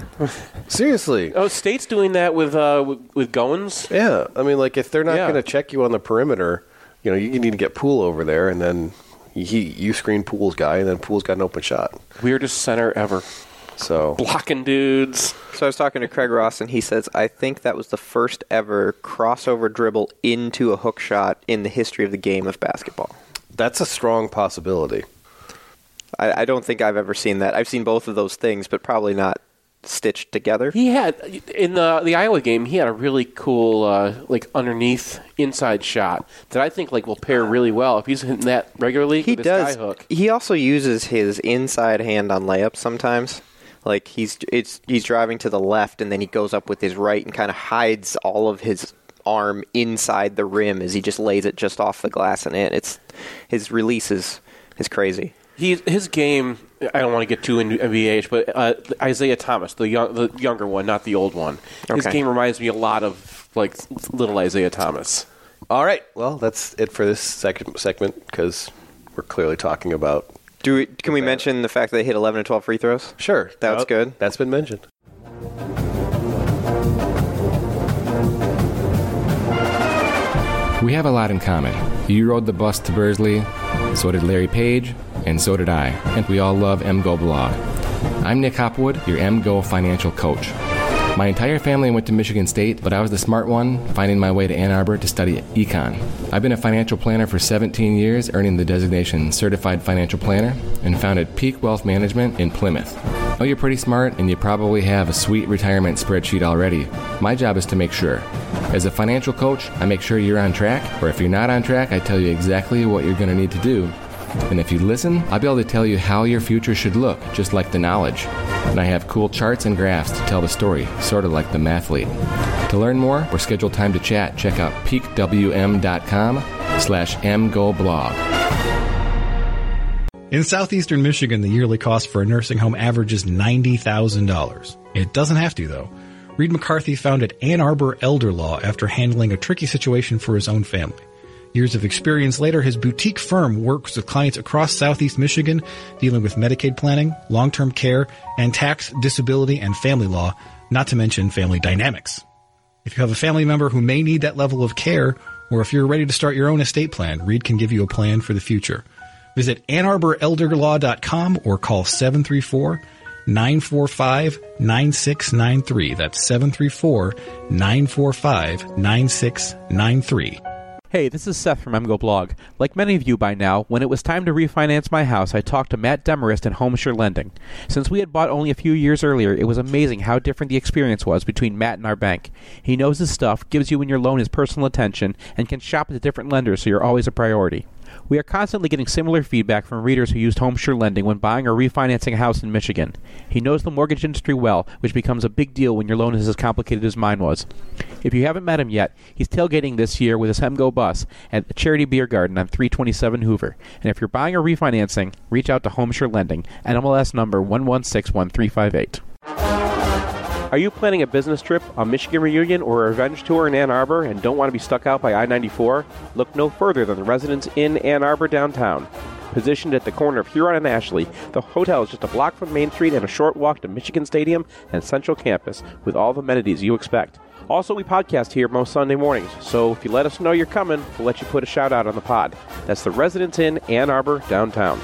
Seriously. Oh, State's doing that with uh, with, with Goins. Yeah, I mean, like if they're not Yeah. going to check you on the perimeter, you know, you need to get Poole over there, and then he you screen Poole's guy, and then Poole's got an open shot. Weirdest center ever. So Blocking dudes. So I was talking to Craig Ross, and he says, I think that was the first ever crossover dribble into a hook shot in the history of the game of basketball. that's a strong possibility. I, I don't think I've ever seen that. I've seen both of those things, but probably not stitched together. He had in the the Iowa game. He had a really cool uh, like underneath inside shot that I think like will pair really well if he's hitting that regularly. He with does. His sky hook. He also uses his inside hand on layups sometimes. Like he's it's he's driving to the left and then he goes up with his right and kind of hides all of his arm inside the rim as he just lays it just off the glass and in. It's his release is is crazy. He his game. I don't want to get too into N B A, but uh, Isaiah Thomas, the young, the younger one, not the old one. His Okay. game reminds me a lot of like little Isaiah Thomas. All right. Well, that's it for this sec- segment because we're clearly talking about. Do we, can we mention the fact that they hit eleven and twelve free throws? Sure. That's Uh, good. That's been mentioned. We have a lot in common. You rode the bus to Bursley, so did Larry Page, and so did I. And we all love M G O Blog. I'm Nick Hopwood, your M G O financial coach. My entire family went to Michigan State, but I was the smart one, finding my way to Ann Arbor to study econ. I've been a financial planner for seventeen years, earning the designation Certified Financial Planner, and founded Peak Wealth Management in Plymouth. Oh, you're pretty smart, and you probably have a sweet retirement spreadsheet already. My job is to make sure. As a financial coach, I make sure you're on track, or if you're not on track, I tell you exactly what you're going to need to do. And if you listen, I'll be able to tell you how your future should look, just like the knowledge. And I have cool charts and graphs to tell the story, sort of like the mathlete. To learn more or schedule time to chat, check out peakwm.com slash mgoblog. In southeastern Michigan, the yearly cost for a nursing home averages ninety thousand dollars. It doesn't have to, though. Reed McCarthy founded Ann Arbor Elder Law after handling a tricky situation for his own family. Years of experience later, his boutique firm works with clients across southeast Michigan, dealing with Medicaid planning, long-term care, and tax, disability, and family law, not to mention family dynamics. If you have a family member who may need that level of care, or if you're ready to start your own estate plan, Reed can give you a plan for the future. Visit ann arbor elder law dot com or call seven three four, nine four five, nine six nine three. That's seven three four, nine four five, nine six nine three. Hey, this is Seth from M G O Blog. Like many of you by now, when it was time to refinance my house, I talked to Matt Demarest at HomeSure Lending. Since we had bought only a few years earlier, it was amazing how different the experience was between Matt and our bank. He knows his stuff, gives you and your loan his personal attention, and can shop at the different lenders so you're always a priority. We are constantly getting similar feedback from readers who used HomeSure Lending when buying or refinancing a house in Michigan. He knows the mortgage industry well, which becomes a big deal when your loan is as complicated as mine was. If you haven't met him yet, he's tailgating this year with his M G O bus at the Charity Beer Garden on three twenty-seven Hoover. And if you're buying or refinancing, reach out to HomeSure Lending, N M L S number one one six one three five eight. Are you planning a business trip, a Michigan reunion, or a revenge tour in Ann Arbor and don't want to be stuck out by I ninety-four? Look no further than the Residence Inn Ann Arbor downtown. Positioned at the corner of Huron and Ashley, the hotel is just a block from Main Street and a short walk to Michigan Stadium and Central Campus with all the amenities you expect. Also, we podcast here most Sunday mornings, so if you let us know you're coming, we'll let you put a shout out on the pod. That's the Residence Inn Ann Arbor downtown.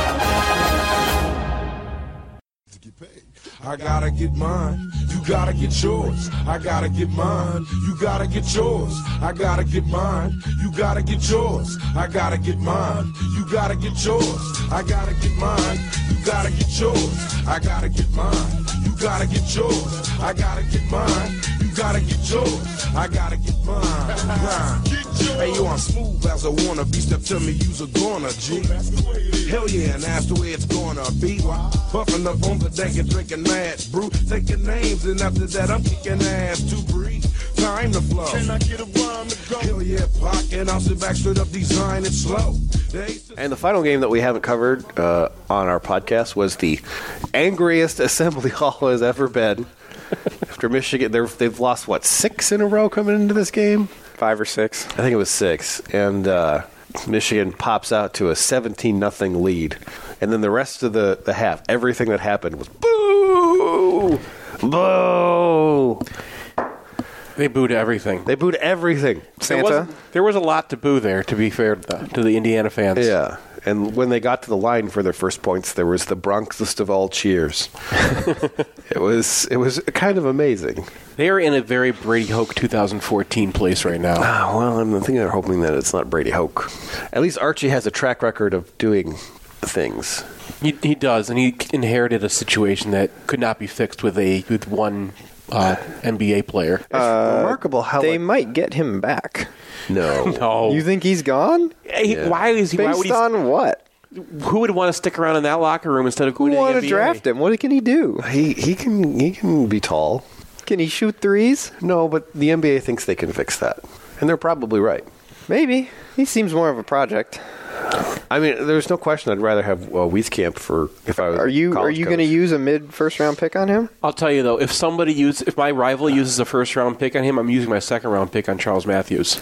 I gotta get mine, you gotta get yours. I gotta get mine, you gotta get yours. I gotta get mine, you gotta get yours. I gotta get mine, you gotta get yours. I gotta get mine, you gotta get yours. I gotta get mine, you gotta get yours. I gotta get mine, you gotta get yours. I gotta get mine. Hey, yo, I'm smooth as I wanna be. Step to me, you's a gonna, G. Hell yeah, and that's the way it's gonna be. Puffing up on the deck and drinking mad brew. Taking names, and after that, I'm kicking ass to breathe. Time to flow. Can I get a rhyme to go? Hell yeah, Pac, and I'll sit back straight up, design it slow. And the final game that we haven't covered uh, on our podcast was the angriest Assembly Hall has ever been. After Michigan, they've lost, what, six in a row coming into this game? Five or six. I think it was six. And uh, Michigan pops out to a seventeen nothing lead. And then the rest of the, the half, everything that happened was boo! Boo! They booed everything. They booed everything. Santa? There was a lot to boo there, to be fair to the, to the Indiana fans. Yeah. And when they got to the line for their first points, there was the Bronxest of all cheers. It was it was kind of amazing. They are in a very Brady Hoke two thousand fourteen place right now. Ah, well, I'm thinking they're hoping that it's not Brady Hoke. At least Archie has a track record of doing things. He, he does, and he inherited a situation that could not be fixed with a with one uh, N B A player. It's remarkable how they like, might get him back. No, no. You think he's gone? Hey, Yeah. Why is he? Based why would he? on what? Who would want to stick around in that locker room instead of Who going to the want N to B A? draft him? What can he do? he he can he can be tall. Can he shoot threes? No, but the N B A thinks they can fix that, and they're probably right. Maybe. He seems more of a project. I mean, there's no question. I'd rather have uh, Wieskamp for if I was. Are you are college you coach. going to use a mid first round pick on him? I'll tell you though, if somebody use if my rival uses a first round pick on him, I'm using my second round pick on Charles Matthews.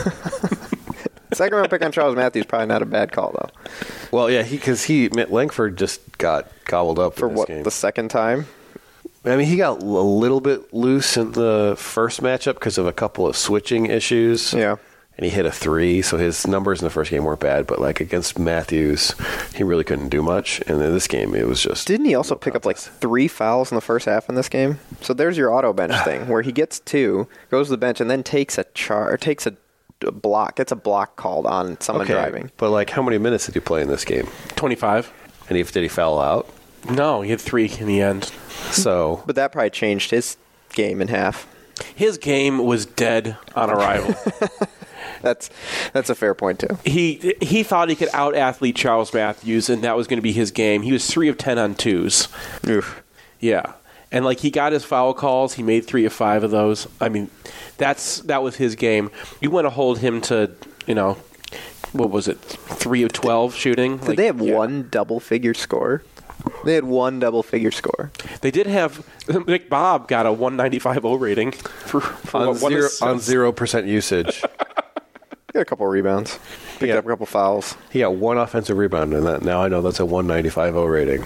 Second round pick on Charles Matthews probably not a bad call though. Well, yeah, he because he Langford just got gobbled up For in this what game. the second time? I mean, he got a little bit loose in the first matchup because of a couple of switching issues. Yeah. And he hit a three, so his numbers in the first game weren't bad. But like against Matthews, he really couldn't do much. And in this game, it was just. Didn't he also pick up like three fouls in the first half in this game? So there's your auto bench thing where he gets two, goes to the bench, and then takes a char or takes a, a block. Gets a block called on someone okay, driving. but like, how many minutes did he play in this game? twenty-five. And he, did he foul out? No, he had three in the end. So, But that probably changed his game in half. His game was dead on arrival. That's that's a fair point too. he he thought he could out athlete Charles Matthews, and that was going to be his game. He was three of ten on twos. Oof. Yeah, and like he got his foul calls. He made three of five of those. I mean, that's that was his game. You want to hold him to, you know, what was it, three of twelve shooting? Did they have yeah. one double figure score? They had one double figure score. They did have Nick Bob got a one ninety-five O rating for, for on, what, one zero, assist. on zero percent usage. Got a couple rebounds. Picked Yeah. up a couple fouls. He got one offensive rebound, and that now I know that's a one ninety-five O rating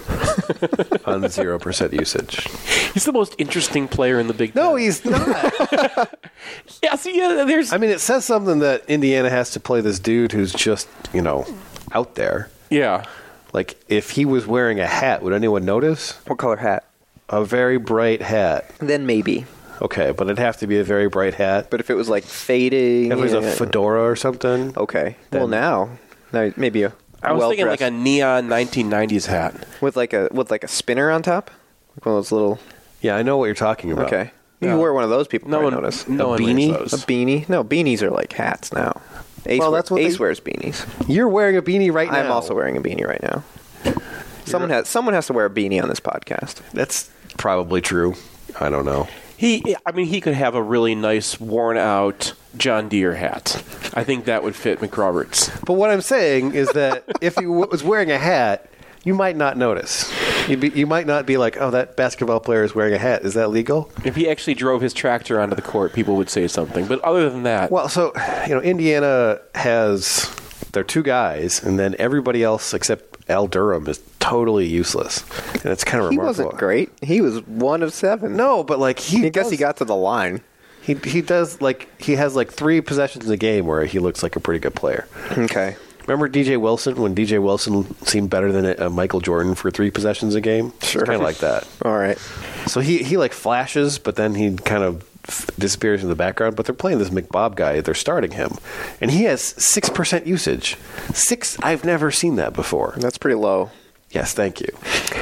on zero percent usage. He's the most interesting player in the Big Ten. No, he's not. yeah, see, yeah, there's. I mean, it says something that Indiana has to play this dude who's just, you know, out there. Yeah. Like, if he was wearing a hat, would anyone notice? What color hat? A very bright hat. Then maybe. Okay, but it'd have to be a very bright hat. But if it was like fading, If it was a yeah. fedora or something. Okay. Then- well, now, now maybe a. I was thinking like well-dressed- a neon nineteen nineties hat. with like a with like a spinner on top, like one of those little. Yeah, I know what you're talking about. Okay, you Yeah. wear one of those. People No probably one notice. No A one beanie? wears A those. beanie? No, beanies are like hats now. Ace, Well, wear- that's what Ace they- wears beanies. You're wearing a beanie right now. I'm also wearing a beanie right now. Someone has someone has to wear a beanie on this podcast. That's probably true. I don't know. He, I mean, he could have a really nice, worn-out John Deere hat. I think that would fit McRoberts. But what I'm saying is that if he w- was wearing a hat, you might not notice. You'd be, you might not be like, oh, that basketball player is wearing a hat. Is that legal? If he actually drove his tractor onto the court, people would say something. But other than that, Well, so, you know, Indiana has their two guys, and then everybody else except Al Durham is totally useless. And it's kind of He remarkable. wasn't great. He was one of seven. No, but like he I guess does, he got to the line. he he does like he has like three possessions in a game where he looks like a pretty good player. Okay. Remember D J Wilson when D J Wilson seemed better than uh, Michael Jordan for three possessions a game? Sure. Kind of like that. All right. So he, he like flashes, but then he kind of f- disappears in the background. But they're playing this McBob guy. They're starting him. And he has six percent usage. Six? I've never seen that before. That's pretty low. Yes, thank you.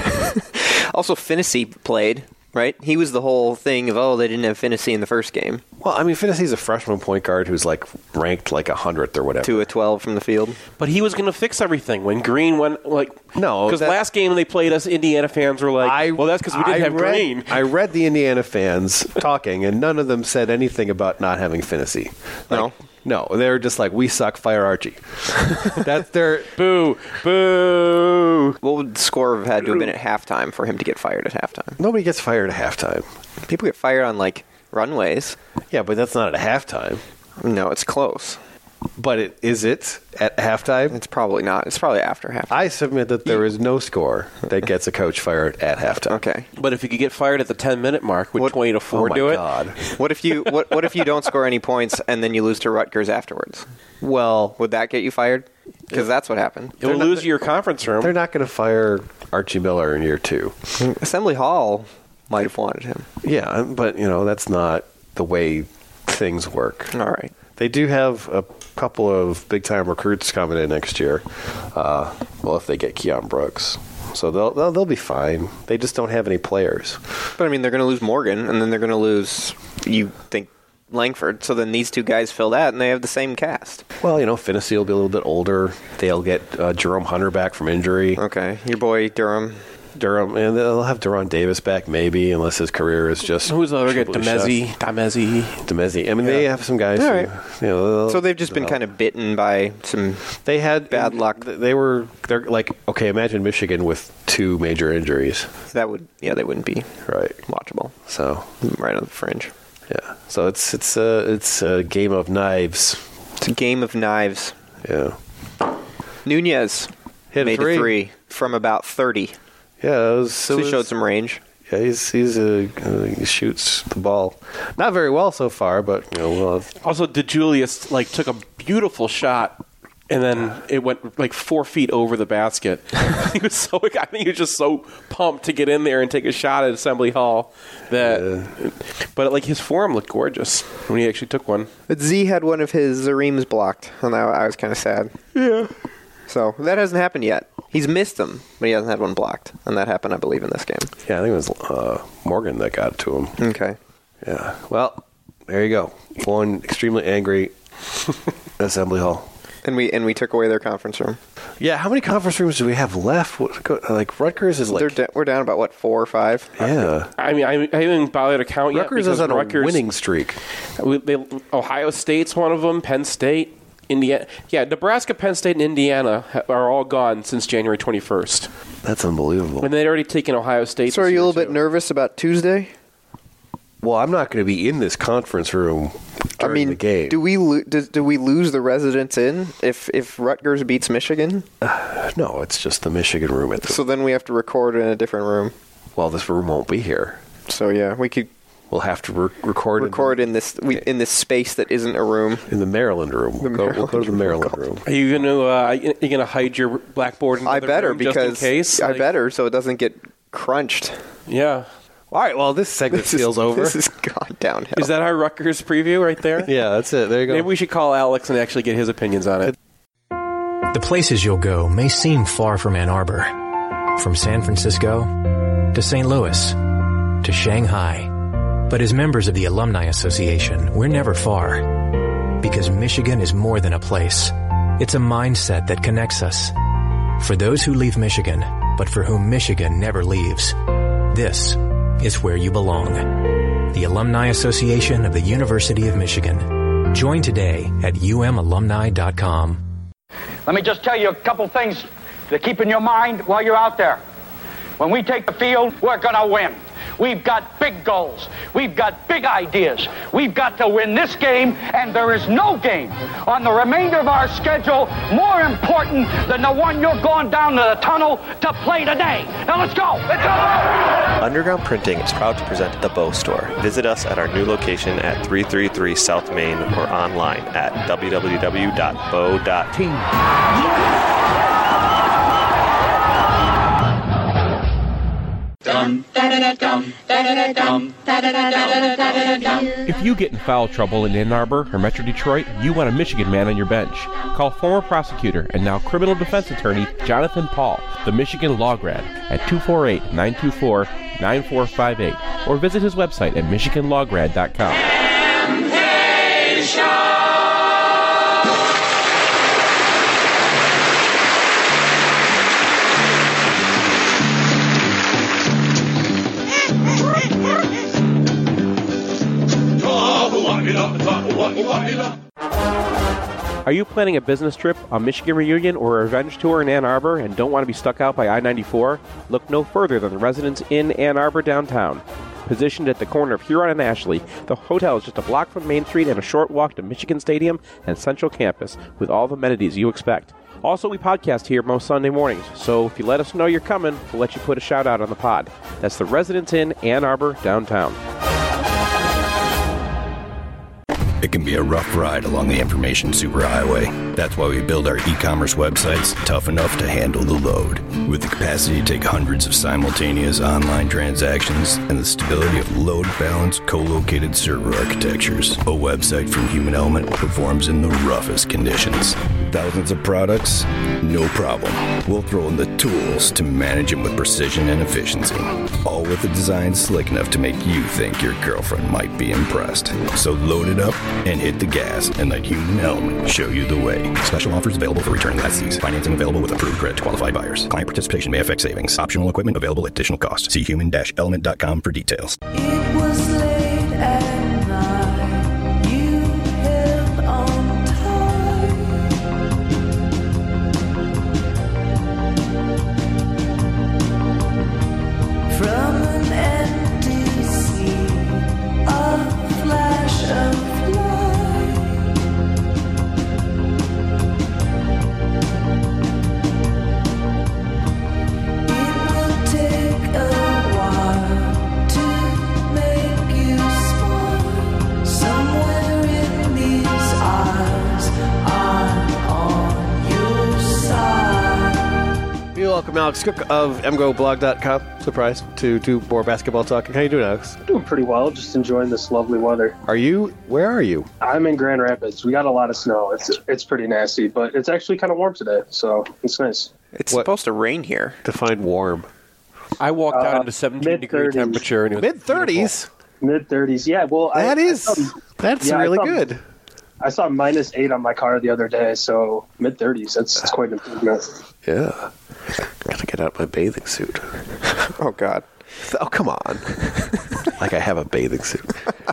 Also, Finney played, right? He was the whole thing of, oh, they didn't have Finney in the first game. Well, I mean, Finney's a freshman point guard who's like ranked like a hundredth or whatever. two of twelve from the field. but he was going to fix everything when Green went like No, because that- last game they played us, Indiana fans were like, well, that's because we didn't I have read, Green. I read the Indiana fans talking, and none of them said anything about not having Finney. No? No, they're just like, we suck, fire Archie. That's their... Boo, boo. What would the score have had to have been at halftime for him to get fired at halftime? Nobody gets fired at halftime. People get fired on, like, runways. Yeah, but that's not at halftime. No, it's close. But it, is it at halftime? It's probably not. It's probably after halftime. I submit that there is no score that gets a coach fired at halftime. Okay. But if you could get fired at the ten minute mark, would What- twenty to four Oh my do it? God. What if you what What if you don't score any points and then you lose to Rutgers afterwards? Well, Would that get you fired? Because that's what happened. It will not- lose your conference room. they're not going to fire Archie Miller in year two. Assembly Hall might have wanted him. Yeah, but, you know, that's not the way things work. All right. They do have a couple of big-time recruits coming in next year. Uh, well, if they get Keon Brooks. So they'll, they'll they'll be fine. They just don't have any players. But, I mean, they're going to lose Morgan, and then they're going to lose, you think, Langford. So then these two guys fill that, and they have the same cast. Well, you know, Finney will be a little bit older. They'll get uh, Jerome Hunter back from injury. Okay. Your boy Durham. Durham, and they'll have Deron Davis back maybe, unless his career is just. Who's the other guy? Demezi, Demezi, Demezi. I mean, yeah. They have some guys. All who, right. You know, so they've just been kind of bitten by some. They had bad luck. They were. They're like okay. Imagine Michigan with two major injuries. That would yeah. They wouldn't be right watchable. So right on the fringe. Yeah. So it's it's a it's a game of knives. It's a game of knives. Yeah. Nunez hit made a three. a three from about thirty. Yeah, it was, so it he was, showed some range. Yeah, he's he's a uh, he shoots the ball not very well so far, but you know. Well, also, DeJulius like took a beautiful shot, and then it went like four feet over the basket. he was so I think he was just so pumped to get in there and take a shot at Assembly Hall that. Yeah. But like his form looked gorgeous when he actually took one. But Z had one of his Zareems blocked, and I, I was kind of sad. Yeah. So that hasn't happened yet. He's missed them, but he hasn't had one blocked. And that happened, I believe, in this game. Yeah, I think it was uh, Morgan that got to him. Okay. Yeah. Well, there you go. One extremely angry Assembly Hall. And we and we took away their conference room. Yeah, how many conference rooms do we have left? What, like, Rutgers is like... They're da- we're down about, what, four or five? Yeah. I mean, I, I haven't bothered to count yet. Rutgers is on Rutgers, a winning streak. We, they, Ohio State's one of them, Penn State. Indiana, yeah, Nebraska, Penn State, and Indiana are all gone since January twenty-first. That's unbelievable. And they'd already taken Ohio State. So are you a little bit nervous about Tuesday? Well, I'm not going to be in this conference room during I mean, the game. Do we lo- do, do we lose the residents in if if Rutgers beats Michigan? Uh, no, it's just the Michigan room. At the so then we have to record in a different room. Well, this room won't be here. So yeah, we could. We'll have to re- record record in, in this we, in this space that isn't a room. In the Maryland room. The we'll, Maryland go, we'll go to the Maryland room. Are you gonna uh, are you gonna hide your blackboard in I another better room because just in case? I like, better so it doesn't get crunched. Yeah. All right. Well, this segment this feels is, over. This is gone downhill. Is that our Rutgers preview right there? Yeah, that's it. There you go. Maybe we should call Alex and actually get his opinions on it. The places you'll go may seem far from Ann Arbor, from San Francisco to Saint Louis to Shanghai. But as members of the Alumni Association, we're never far. Because Michigan is more than a place. It's a mindset that connects us. For those who leave Michigan, but for whom Michigan never leaves, this is where you belong. The Alumni Association of the University of Michigan. Join today at u m alumni dot com. Let me just tell you a couple things to keep in your mind while you're out there. When we take the field, we're going to win. We've got big goals. We've got big ideas. We've got to win this game, and there is no game on the remainder of our schedule more important than the one you're going down to the tunnel to play today. Now let's go. Let's go. Underground Printing is proud to present The Bow Store. Visit us at our new location at three thirty-three South Main or online at w w w dot bow dot team. If you get in foul trouble in Ann Arbor or Metro Detroit, you want a Michigan man on your bench. Call former prosecutor and now criminal defense attorney Jonathan Paul, the Michigan Law Grad, at two four eight, nine two four, nine four five eight or visit his website at michigan law grad dot com. Are you planning a business trip, a Michigan reunion, or a revenge tour in Ann Arbor and don't want to be stuck out by I ninety-four? Look no further than the Residence Inn Ann Arbor downtown. Positioned at the corner of Huron and Ashley, the hotel is just a block from Main Street and a short walk to Michigan Stadium and Central Campus with all the amenities you expect. Also, we podcast here most Sunday mornings, so if you let us know you're coming, we'll let you put a shout out on the pod. That's the Residence Inn Ann Arbor downtown. It can be a rough ride along the information superhighway. That's why we build our e-commerce websites tough enough to handle the load. With the capacity to take hundreds of simultaneous online transactions and the stability of load-balanced, co-located server architectures, a website from Human Element performs in the roughest conditions. Thousands of products? No problem. We'll throw in the tools to manage them with precision and efficiency. All with a design slick enough to make you think your girlfriend might be impressed. So load it up and hit the gas and let Human Element show you the way. Special offers available for returning lessees. Financing available with approved credit to qualified buyers. Client participation may affect savings. Optional equipment available at additional cost. See human dash element dot com for details. It was late at night. You held on tight. From an empty sea, a flash of welcome Alex Cook of m go blog dot com. Surprise to do more basketball talking. How you doing, Alex? Doing pretty well. Just enjoying this lovely weather. Are you? Where are you? I'm in Grand Rapids. We got a lot of snow. It's it's pretty nasty, but it's actually kind of warm today, so it's nice. It's what, supposed to rain here. Define warm. I walked out Uh, into seventeen degree mid-thirties. temperature. And it was Mid thirties. Mid thirties. Yeah. Well, That I, is I saw, that's yeah, I really saw- good. I saw minus eight on my car the other day, so mid thirties. That's, that's quite an improvement. Yeah. Gotta get out my bathing suit. Oh God. Oh come on. Like I have a bathing suit.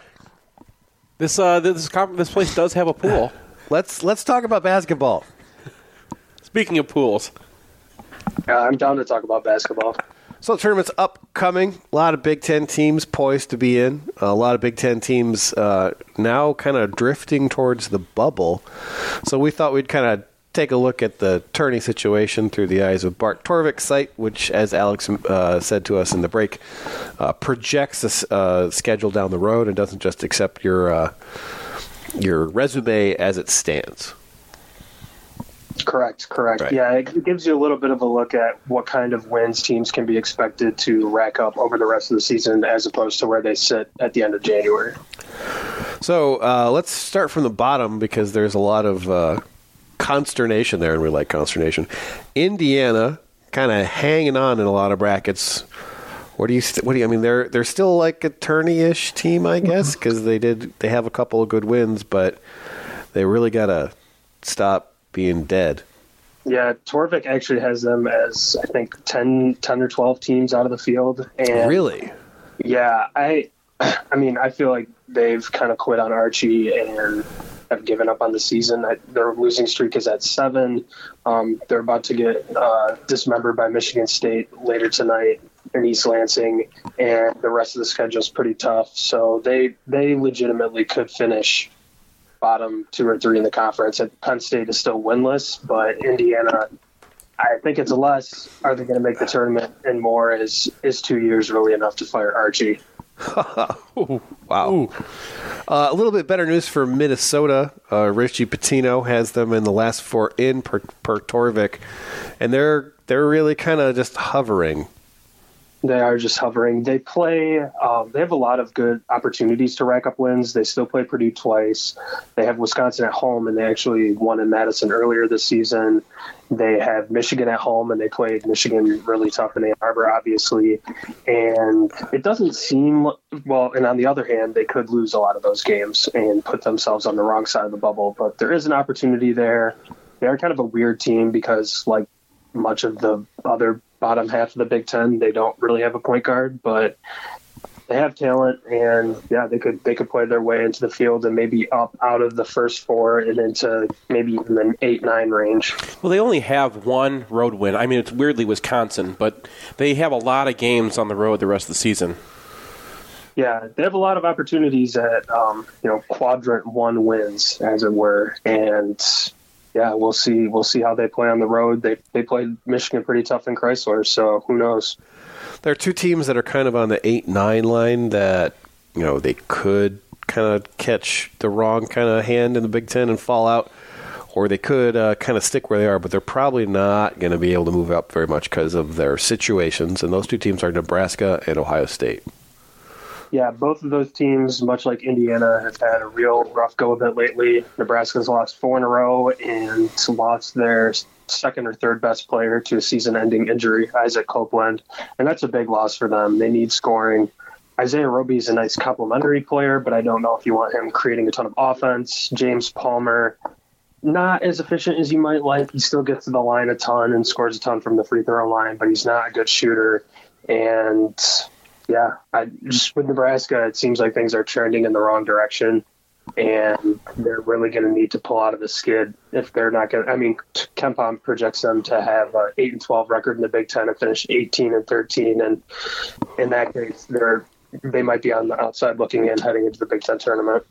This uh, this com- this place does have a pool. Let's let's talk about basketball. Speaking of pools, Uh, I'm down to talk about basketball. So the tournament's upcoming. A lot of Big Ten teams poised to be in. A lot of Big Ten teams uh, now kind of drifting towards the bubble. So we thought we'd kind of take a look at the tourney situation through the eyes of Bart Torvik's site, which, as Alex uh, said to us in the break, uh, projects a s- uh, schedule down the road and doesn't just accept your uh, your resume as it stands. Correct, correct. Right. Yeah, it gives you a little bit of a look at what kind of wins teams can be expected to rack up over the rest of the season as opposed to where they sit at the end of January. So uh, let's start from the bottom because there's a lot of uh, consternation there, and we like consternation. Indiana kind of hanging on in a lot of brackets. What do you? St- what do you? I mean, they're they're still like a tourney-ish team, I guess, because they did they have a couple of good wins, but they really gotta stop being dead. Yeah, Torvik actually has them as, I think, ten, ten or twelve teams out of the field. And Really? Yeah, I I mean, I feel like they've kind of quit on Archie and have given up on the season. I, their losing streak is at seven. Um, they're about to get uh, dismembered by Michigan State later tonight in East Lansing, and the rest of the schedule is pretty tough. So they they legitimately could finish bottom two or three in the conference. And Penn State is still winless, but Indiana, I think it's less. Are they going to make the tournament? And more is is two years really enough to fire Archie? Wow. Uh, a little bit better news for Minnesota. Uh, Richie Pitino has them in the last four in per, per Torvik, and they're they're really kind of just hovering. They are just hovering. They play. Um, they have a lot of good opportunities to rack up wins. They still play Purdue twice. They have Wisconsin at home, and they actually won in Madison earlier this season. They have Michigan at home, and they played Michigan really tough in Ann Arbor, obviously. And it doesn't seem well. And on the other hand, they could lose a lot of those games and put themselves on the wrong side of the bubble. But there is an opportunity there. They are kind of a weird team because, like much of the other bottom half of the Big Ten, they don't really have a point guard, but they have talent, and yeah, they could they could play their way into the field and maybe up out of the first four and into maybe even an eight nine range. well, they only have one road win. I mean, it's weirdly Wisconsin, but they have a lot of games on the road the rest of the season. Yeah, they have a lot of opportunities at um, you know quadrant one wins, as it were, and yeah, we'll see. We'll see how they play on the road. They they played Michigan pretty tough in Chrysler, so who knows? There are two teams that are kind of on the eight nine line that you know they could kind of catch the wrong kind of hand in the Big Ten and fall out, or they could uh, kind of stick where they are, but they're probably not going to be able to move up very much because of their situations, and those two teams are Nebraska and Ohio State. Yeah, both of those teams, much like Indiana, have had a real rough go of it lately. Nebraska's lost four in a row and lost their second or third best player to a season-ending injury, Isaac Copeland, and that's a big loss for them. They need scoring. Isaiah Roby is a nice complementary player, but I don't know if you want him creating a ton of offense. James Palmer, not as efficient as you might like. He still gets to the line a ton and scores a ton from the free throw line, but he's not a good shooter. And yeah, I just with Nebraska, it seems like things are trending in the wrong direction, and they're really going to need to pull out of the skid if they're not going to. I mean, KenPom projects them to have an eight and twelve record in the Big Ten and finish eighteen and thirteen, and in that case, they're they might be on the outside looking in heading into the Big Ten tournament.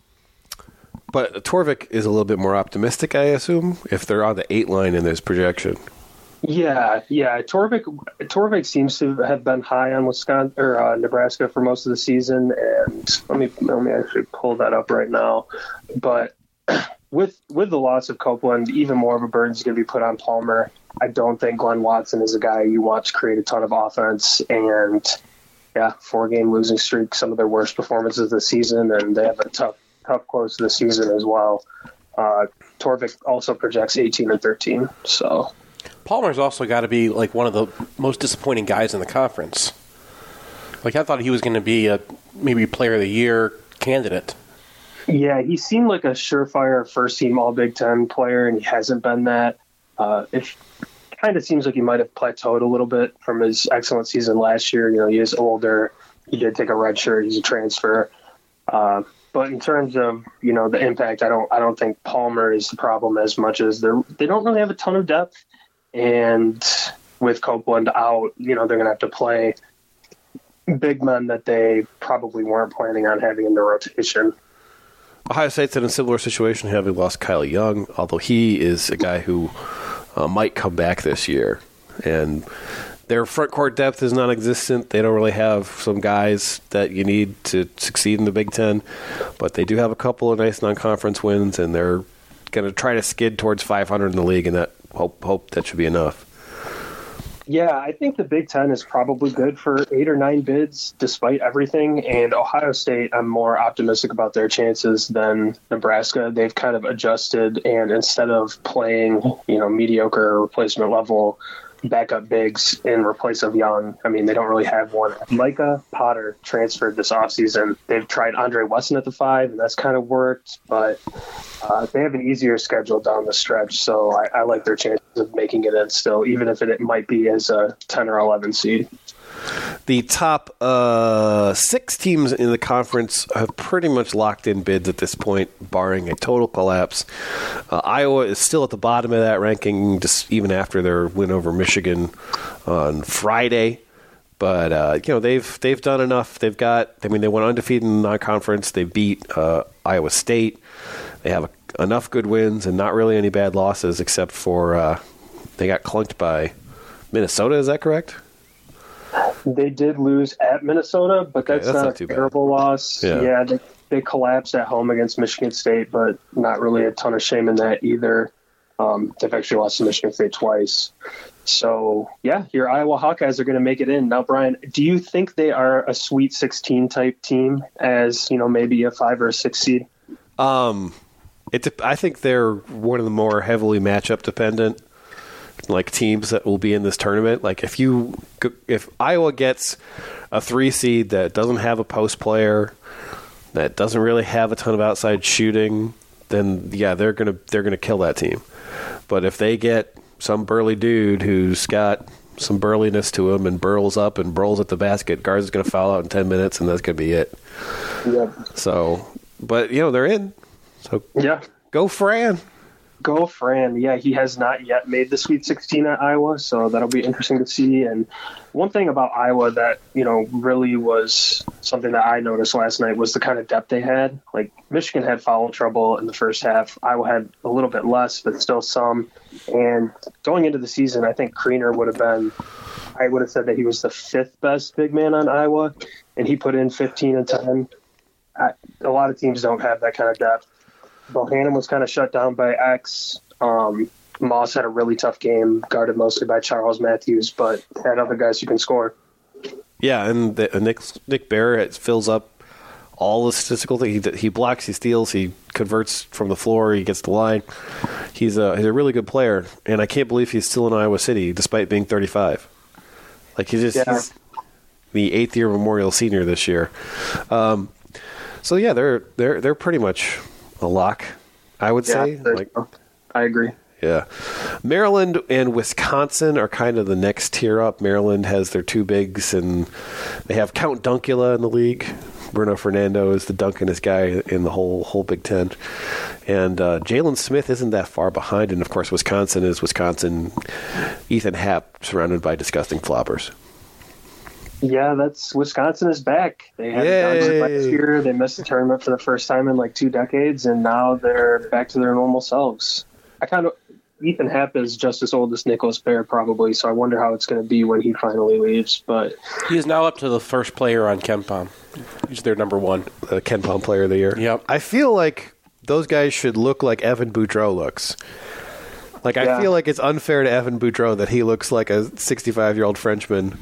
But Torvik is a little bit more optimistic, I assume, if they're on the eight line in this projection. Yeah, yeah. Torvik Torvik seems to have been high on Wisconsin or uh, Nebraska for most of the season, and let me let me actually pull that up right now. But with with the loss of Copeland, even more of a burden is going to be put on Palmer. I don't think Glenn Watson is a guy you want to create a ton of offense, and yeah, four game losing streak, some of their worst performances this season, and they have a tough tough close to the season as well. Uh, Torvik also projects eighteen and thirteen, so. Palmer's also got to be like one of the most disappointing guys in the conference. Like I thought he was going to be a maybe Player of the Year candidate. Yeah, he seemed like a surefire first team All Big Ten player, and he hasn't been that. Uh, it kind of seems like he might have plateaued a little bit from his excellent season last year. You know, he is older. He did take a red shirt. He's a transfer. Uh, But in terms of, you know, the impact, I don't I don't think Palmer is the problem as much as they're they don't really have a ton of depth. And with Copeland out, you know, they're going to have to play big men that they probably weren't planning on having in the rotation. Ohio State's in a similar situation, having lost Kyle Young, although he is a guy who uh, might come back this year. And their front court depth is non-existent. They don't really have some guys that you need to succeed in the Big Ten, but they do have a couple of nice non-conference wins, and they're going to try to skid towards five hundred in the league, and that hope hope that should be enough. Yeah, I think the Big Ten is probably good for eight or nine bids, despite everything. And Ohio State, I'm more optimistic about their chances than Nebraska. They've kind of adjusted, and instead of playing, you know, mediocre replacement level backup bigs in replace of Young, I mean, they don't really have one. Micah Potter transferred this offseason. They've tried Andre Wesson at the five, and that's kind of worked, but uh, they have an easier schedule down the stretch, so I, I like their chances of making it in still, even if it, it might be as a ten or eleven seed. The top uh, six teams in the conference have pretty much locked in bids at this point, barring a total collapse. Uh, Iowa is still at the bottom of that ranking, just even after their win over Michigan on Friday. But uh, you know they've they've done enough. They've got. I mean, they went undefeated in the non-conference. They beat uh, Iowa State. They have a, enough good wins and not really any bad losses, except for uh, they got clunked by Minnesota. Is that correct? They did lose at Minnesota, but that's, okay, that's not, not a terrible bad. loss. Yeah, yeah they, they collapsed at home against Michigan State, but not really a ton of shame in that either. Um, they've actually lost to Michigan State twice. So, yeah, your Iowa Hawkeyes are going to make it in. Now, Brian, do you think they are a Sweet sixteen type team as, you know, maybe a five or a six seed? Um, it, I think they're one of the more heavily matchup dependent like teams that will be in this tournament. Like if you if Iowa gets a three seed that doesn't have a post player, that doesn't really have a ton of outside shooting, then yeah, they're gonna they're gonna kill that team. But if they get some burly dude who's got some burliness to him and burls up and burls at the basket, Garza's gonna foul out in ten minutes, and that's gonna be it. Yeah. So, but you know they're in. So yeah, go Fran. Go Fran. Yeah, he has not yet made the Sweet sixteen at Iowa, so that'll be interesting to see. And one thing about Iowa that, you know, really was something that I noticed last night was the kind of depth they had. Like, Michigan had foul trouble in the first half. Iowa had a little bit less, but still some. And going into the season, I think Kriener would have been, I would have said that he was the fifth best big man on Iowa, and he put in fifteen and ten. I, a lot of teams don't have that kind of depth. Bohannon was kind of shut down by X. Um, Moss had a really tough game, guarded mostly by Charles Matthews, but had other guys who can score. Yeah, and the, Nick Nick Barrett fills up all the statistical things. He, he blocks, he steals, he converts from the floor, he gets the line. He's a he's a really good player, and I can't believe he's still in Iowa City despite being thirty-five. Like he's just Yeah. he's the eighth year Memorial Senior this year. Um, so yeah, they're they're they're pretty much a lock, I would Yeah, say. there- Like, I agree. yeah. Maryland and Wisconsin are kind of the next tier up. Maryland has their two bigs, and they have Count Dunkula in the league. Bruno Fernando is the Duncanest guy in the whole whole Big Ten. And uh, Jalen Smith isn't that far behind. And, of course, Wisconsin is Wisconsin. Ethan Happ surrounded by disgusting floppers. Yeah, that's Wisconsin is back. They had Yay. a downgrade last year. They missed the tournament for the first time in like two decades, and now they're back to their normal selves. I kind of Ethan Happ is just as old as Nicholas Baer probably, so I wonder how it's going to be when he finally leaves. But He is now up to the first player on KenPom. He's their number one. The KenPom Player of the Year. Yep. I feel like those guys should look like Evan Boudreau looks. Like, I Yeah. feel like it's unfair to Evan Boudreau that he looks like a sixty-five-year-old Frenchman.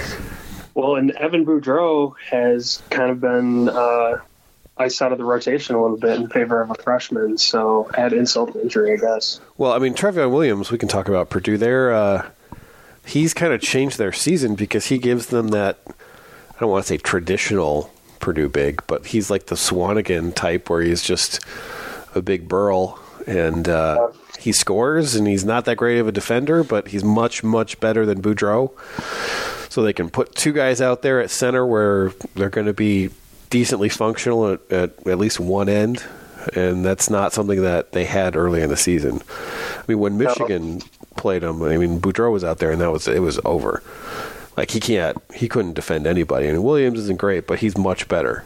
well, and Evan Boudreau has kind of been uh, iced out of the rotation a little bit in favor of a freshman, so add insult to injury, I guess. Well, I mean, Trevion Williams, we can talk about Purdue. They're, uh, he's kind of changed their season because he gives them that, I don't want to say traditional Purdue big, but he's like the Swanigan type where he's just a big burl, and uh, he scores, and he's not that great of a defender, but he's much, much better than Boudreau. So they can put two guys out there at center where they're going to be decently functional at, at at least one end, and that's not something that they had early in the season. I mean, when Michigan played them, I mean, Boudreau was out there, and that was it was over. Like, he can't, he couldn't defend anybody. And Williams isn't great, but he's much better.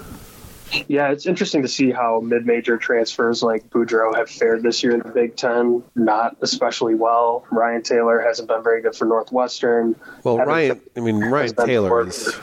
Yeah, it's interesting to see how mid-major transfers like Boudreau have fared this year in the Big Ten. Not especially well. Ryan Taylor hasn't been very good for Northwestern. Well, Haven't- Ryan, I mean, Ryan has been Taylor poor. is,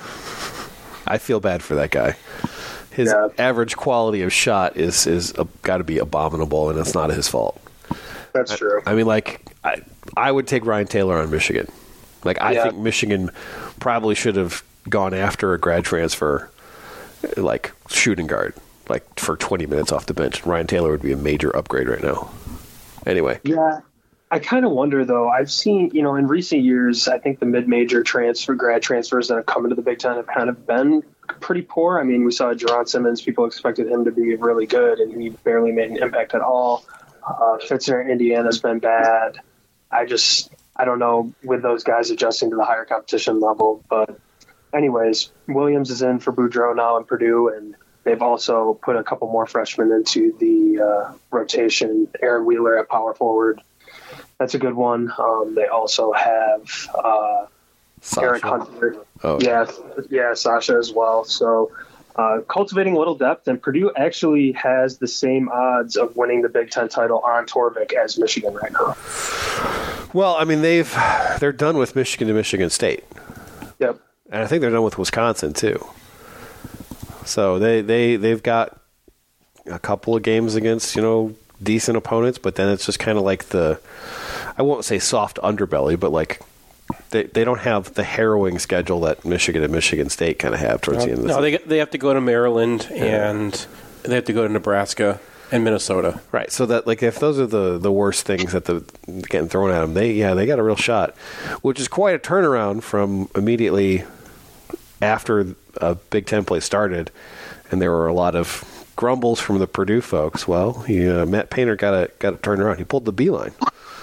I feel bad for that guy. His Yeah. average quality of shot is is got to be abominable, and it's not his fault. That's true. I mean, like, I, I would take Ryan Taylor on Michigan. Like, I Yeah. think Michigan probably should have gone after a grad transfer, like, shooting guard, like, for twenty minutes off the bench. Ryan Taylor would be a major upgrade right now. Anyway. Yeah, I kind of wonder, though. I've seen, you know, in recent years, I think the mid-major transfer, grad transfers that have come into the Big Ten have kind of been pretty poor. I mean, we saw Jerron Simmons. People expected him to be really good, and he barely made an impact at all. Uh, Fitzner, Indiana's been bad. I just, I don't know, with those guys adjusting to the higher competition level. But anyways, Williams is in for Boudreau now in Purdue, and they've also put a couple more freshmen into the uh, rotation. Aaron Wheeler at power forward. That's a good one. Um, they also have uh, Eric Hunter. Oh, yeah, yeah, Sasha as well. So uh, cultivating a little depth, and Purdue actually has the same odds of winning the Big Ten title on Torvik as Michigan right now. Well, I mean, they've, they're done with Michigan to Michigan State. Yep. And I think they're done with Wisconsin, too. So they, they, they've got a couple of games against, you know, decent opponents, but then it's just kind of like the, I won't say soft underbelly, but like they they don't have the harrowing schedule that Michigan and Michigan State kind of have towards No, the end of the no season. they, they have to go to Maryland, Yeah. and they have to go to Nebraska and Minnesota. Right, so that like if those are the, the worst things that the getting thrown at them, they yeah they got a real shot, which is quite a turnaround from immediately after a Big Ten play started, and there were a lot of grumbles from the Purdue folks. Well, he, uh, Matt Painter got a got a turnaround. He pulled the beeline.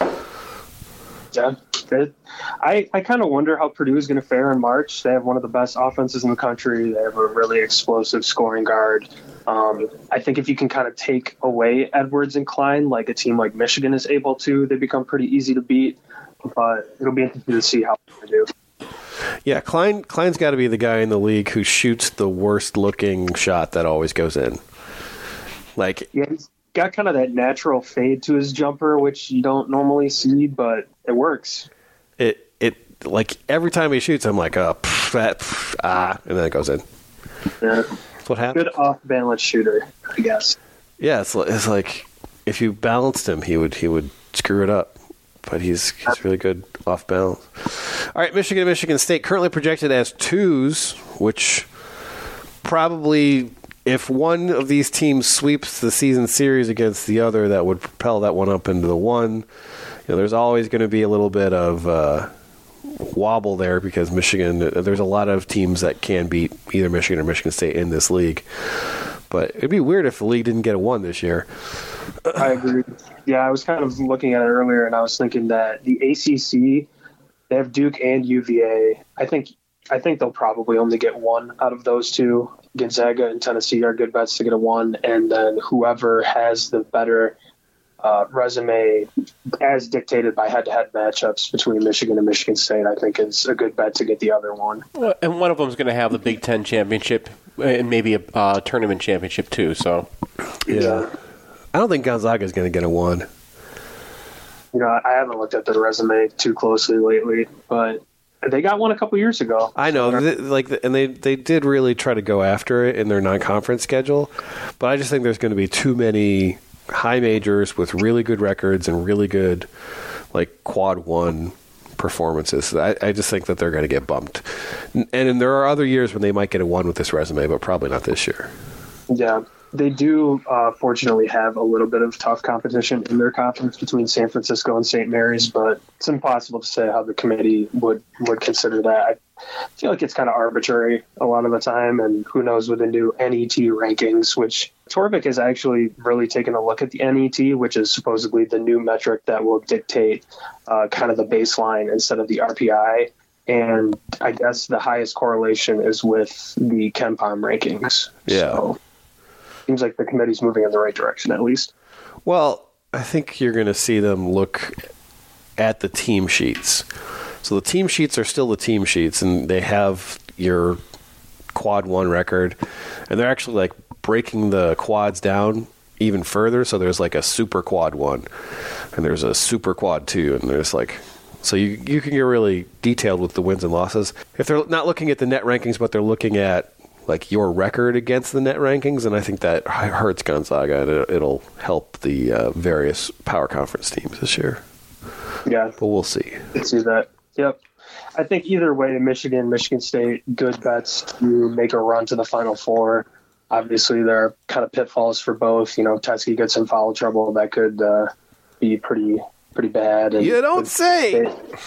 Yeah. It, I, I kind of wonder how Purdue is going to fare in March. They have one of the best offenses in the country. They have a really explosive scoring guard. Um, I think if you can kind of take away Edwards and Klein, like a team like Michigan is able to, they become pretty easy to beat. But it'll be interesting to see how they do. Yeah, Klein Klein's got to be the guy in the league who shoots the worst looking shot that always goes in. Like, Yeah, he's got kind of that natural fade to his jumper, which you don't normally see, but it works. it it like every time he shoots, I'm like, oh, pff, that pff, ah, and then it goes in. Yeah. what happened. Good off-balance shooter, I guess. Yeah, it's, it's like if you balanced him, he would he would screw it up. But he's he's really good off balance. All right, Michigan, Michigan State currently projected as twos, which probably, if one of these teams sweeps the season series against the other, that would propel that one up into the one. You know, there's always going to be a little bit of uh, wobble there because Michigan. There's a lot of teams that can beat either Michigan or Michigan State in this league. But it'd be weird if the league didn't get a one this year. I agree. Yeah, I was kind of looking at it earlier, and I was thinking that the A C C, they have Duke and U V A. I think I think they'll probably only get one out of those two. Gonzaga and Tennessee are good bets to get a one, and then whoever has the better uh, resume, as dictated by head-to-head matchups between Michigan and Michigan State, I think is a good bet to get the other one. Well, and one of them is going to have the Big Ten championship and maybe a uh, tournament championship too. So, yeah. I don't think Gonzaga is going to get a one. You know, I haven't looked at their resume too closely lately, but they got one a couple years ago. I know, they, like, and they they did really try to go after it in their non-conference schedule, but I just think there's going to be too many high majors with really good records and really good, like, quad one performances. I, I just think that they're going to get bumped. And, and there are other years when they might get a one with this resume, but probably not this year. Yeah. They do, uh, fortunately, have a little bit of tough competition in their conference between San Francisco and Saint Mary's, but it's impossible to say how the committee would, would consider that. I feel like it's kind of arbitrary a lot of the time, and who knows with the new N E T rankings, which Torvik has actually really taken a look at the N E T, which is supposedly the new metric that will dictate uh, kind of the baseline instead of the R P I. And I guess the highest correlation is with the KenPom rankings. Yeah. So, seems like the committee's moving in the right direction, at least. Well, I think you're going to see them look at the team sheets. So the team sheets are still the team sheets, and they have your quad one record, and they're actually like breaking the quads down even further. So there's like a super quad one, and there's a super quad two, and there's like, so you you can get really detailed with the wins and losses. If they're not looking at the net rankings, but they're looking at like your record against the net rankings, and I think that hurts Gonzaga, and it, it'll help the uh, various power conference teams this year. Yeah, but we'll see. I see that. Yep. I think either way, Michigan, Michigan State, good bets to make a run to the Final Four. Obviously, there are kind of pitfalls for both. You know, Teskey gets in foul trouble, that could uh, be pretty pretty bad. And you don't say.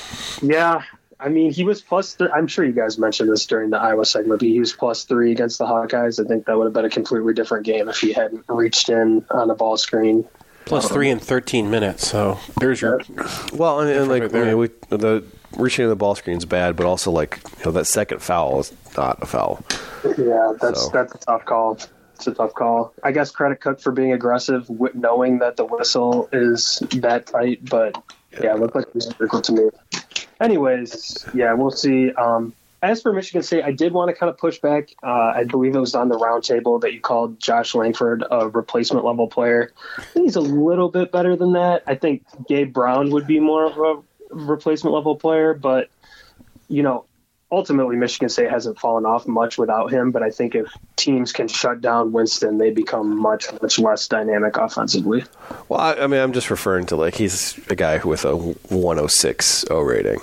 Yeah. I mean, he was plus th- I'm sure you guys mentioned this during the Iowa segment, but he was plus three against the Hawkeyes. I think that would have been a completely different game if he hadn't reached in on the ball screen. Plus three in thirteen minutes, so there's your... Well, and, and like, I mean, we, the reaching in the ball screen is bad, but also, like, you know, that second foul is not a foul. Yeah, that's So. that's a tough call. It's a tough call. I guess credit Cook for being aggressive, w- knowing that the whistle is that tight, but yeah, it looked like it was difficult to me. Anyways, yeah, we'll see. Um, as for Michigan State, I did want to kind of push back. Uh, I believe it was on the roundtable that you called Josh Langford a replacement level player. I think he's a little bit better than that. I think Gabe Brown would be more of a replacement level player, but, you know, ultimately Michigan State hasn't fallen off much without him, but I think if teams can shut down Winston, they become much, much less dynamic offensively. Well, I, I mean, I'm just referring to, like, he's a guy with a one oh six O rating,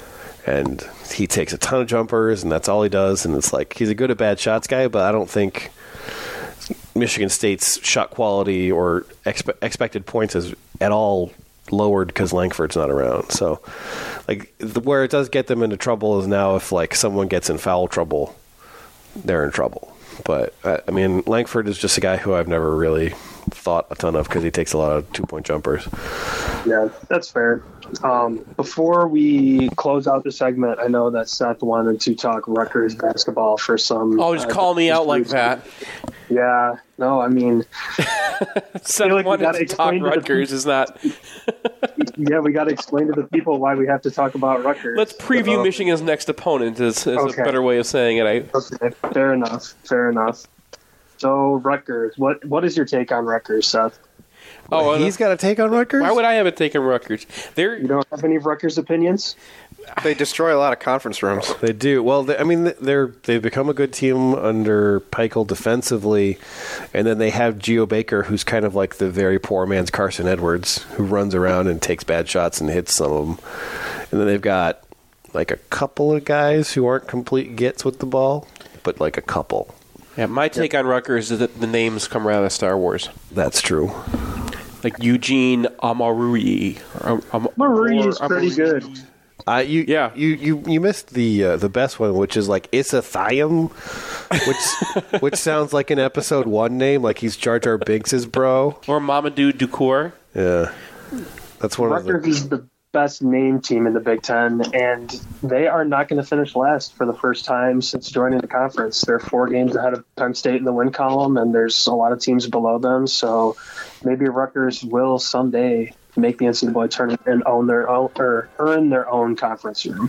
and he takes a ton of jumpers, and that's all he does, and it's like he's a good at bad shots guy, but I don't think Michigan State's shot quality or expe- expected points is at all lowered because Langford's not around. So, like, the, where it does get them into trouble is now if, like, someone gets in foul trouble, they're in trouble. But, I, I mean, Langford is just a guy who I've never really thought a ton of because he takes a lot of two-point jumpers. Yeah, that's fair. Um, before we close out the segment, I know that Seth wanted to talk Rutgers basketball for some... Oh, just uh, call me out like that. Yeah, no, I mean... Seth like wanted to talk Rutgers is not... Yeah, we got to explain to the people why we have to talk about Rutgers. Let's preview so, Michigan's next opponent is, is okay. a better way of saying it. I... Okay, fair enough, fair enough. So, Rutgers, what what is your take on Rutgers, Seth? Oh, Well, he's got a take on Rutgers? Why would I have a take on Rutgers? They're, You don't have any of Rutgers' opinions? They destroy a lot of conference rooms. They do. Well, they, I mean, they're they've become a good team under Peichel defensively, and then they have Geo Baker, who's kind of like the very poor man's Carson Edwards, who runs around and takes bad shots and hits some of them. And then they've got like a couple of guys who aren't complete gets with the ball, but like a couple. Yeah, my take on Rutgers is that the names come right out of Star Wars. That's true. Like Eugene Amarui. Am- Am- Marie is or- pretty good. Uh, you, Yeah. you, you, you missed the uh, the best one, which is like Isathiam, which which sounds like an episode one name, like he's Jar Jar Binks' bro. Or Mamadou Ducour. Yeah, that's one Rutgers of the. is the best named team in the Big Ten, and they are not going to finish last for the first time since joining the conference. They're four games ahead of Penn State in the win column, and there's a lot of teams below them. So maybe Rutgers will someday make the N C double A tournament and own their own or earn their own conference room.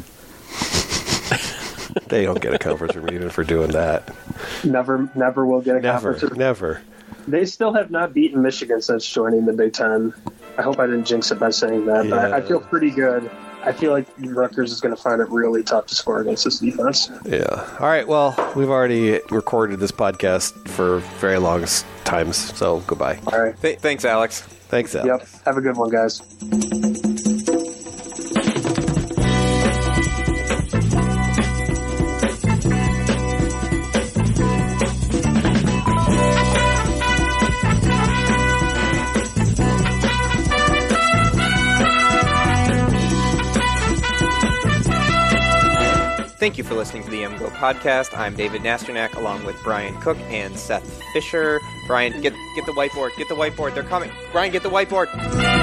They don't get a conference room even for doing that. Never, never will get a Never, conference room. never. They still have not beaten Michigan since joining the Big Ten. I hope I didn't jinx it by saying that, but I, I feel pretty good. I feel like Rutgers is going to find it really tough to score against this defense. Yeah. All right. Well, we've already recorded this podcast for very long s- times, so goodbye. All right. Th- thanks, Alex. Thanks, Alex. Yep. Have a good one, guys. Thank you for listening to the M Go podcast. I'm David Nasternak, along with Brian Cook and Seth Fisher. Brian, get get the whiteboard. Get the whiteboard. They're coming. Brian, get the whiteboard.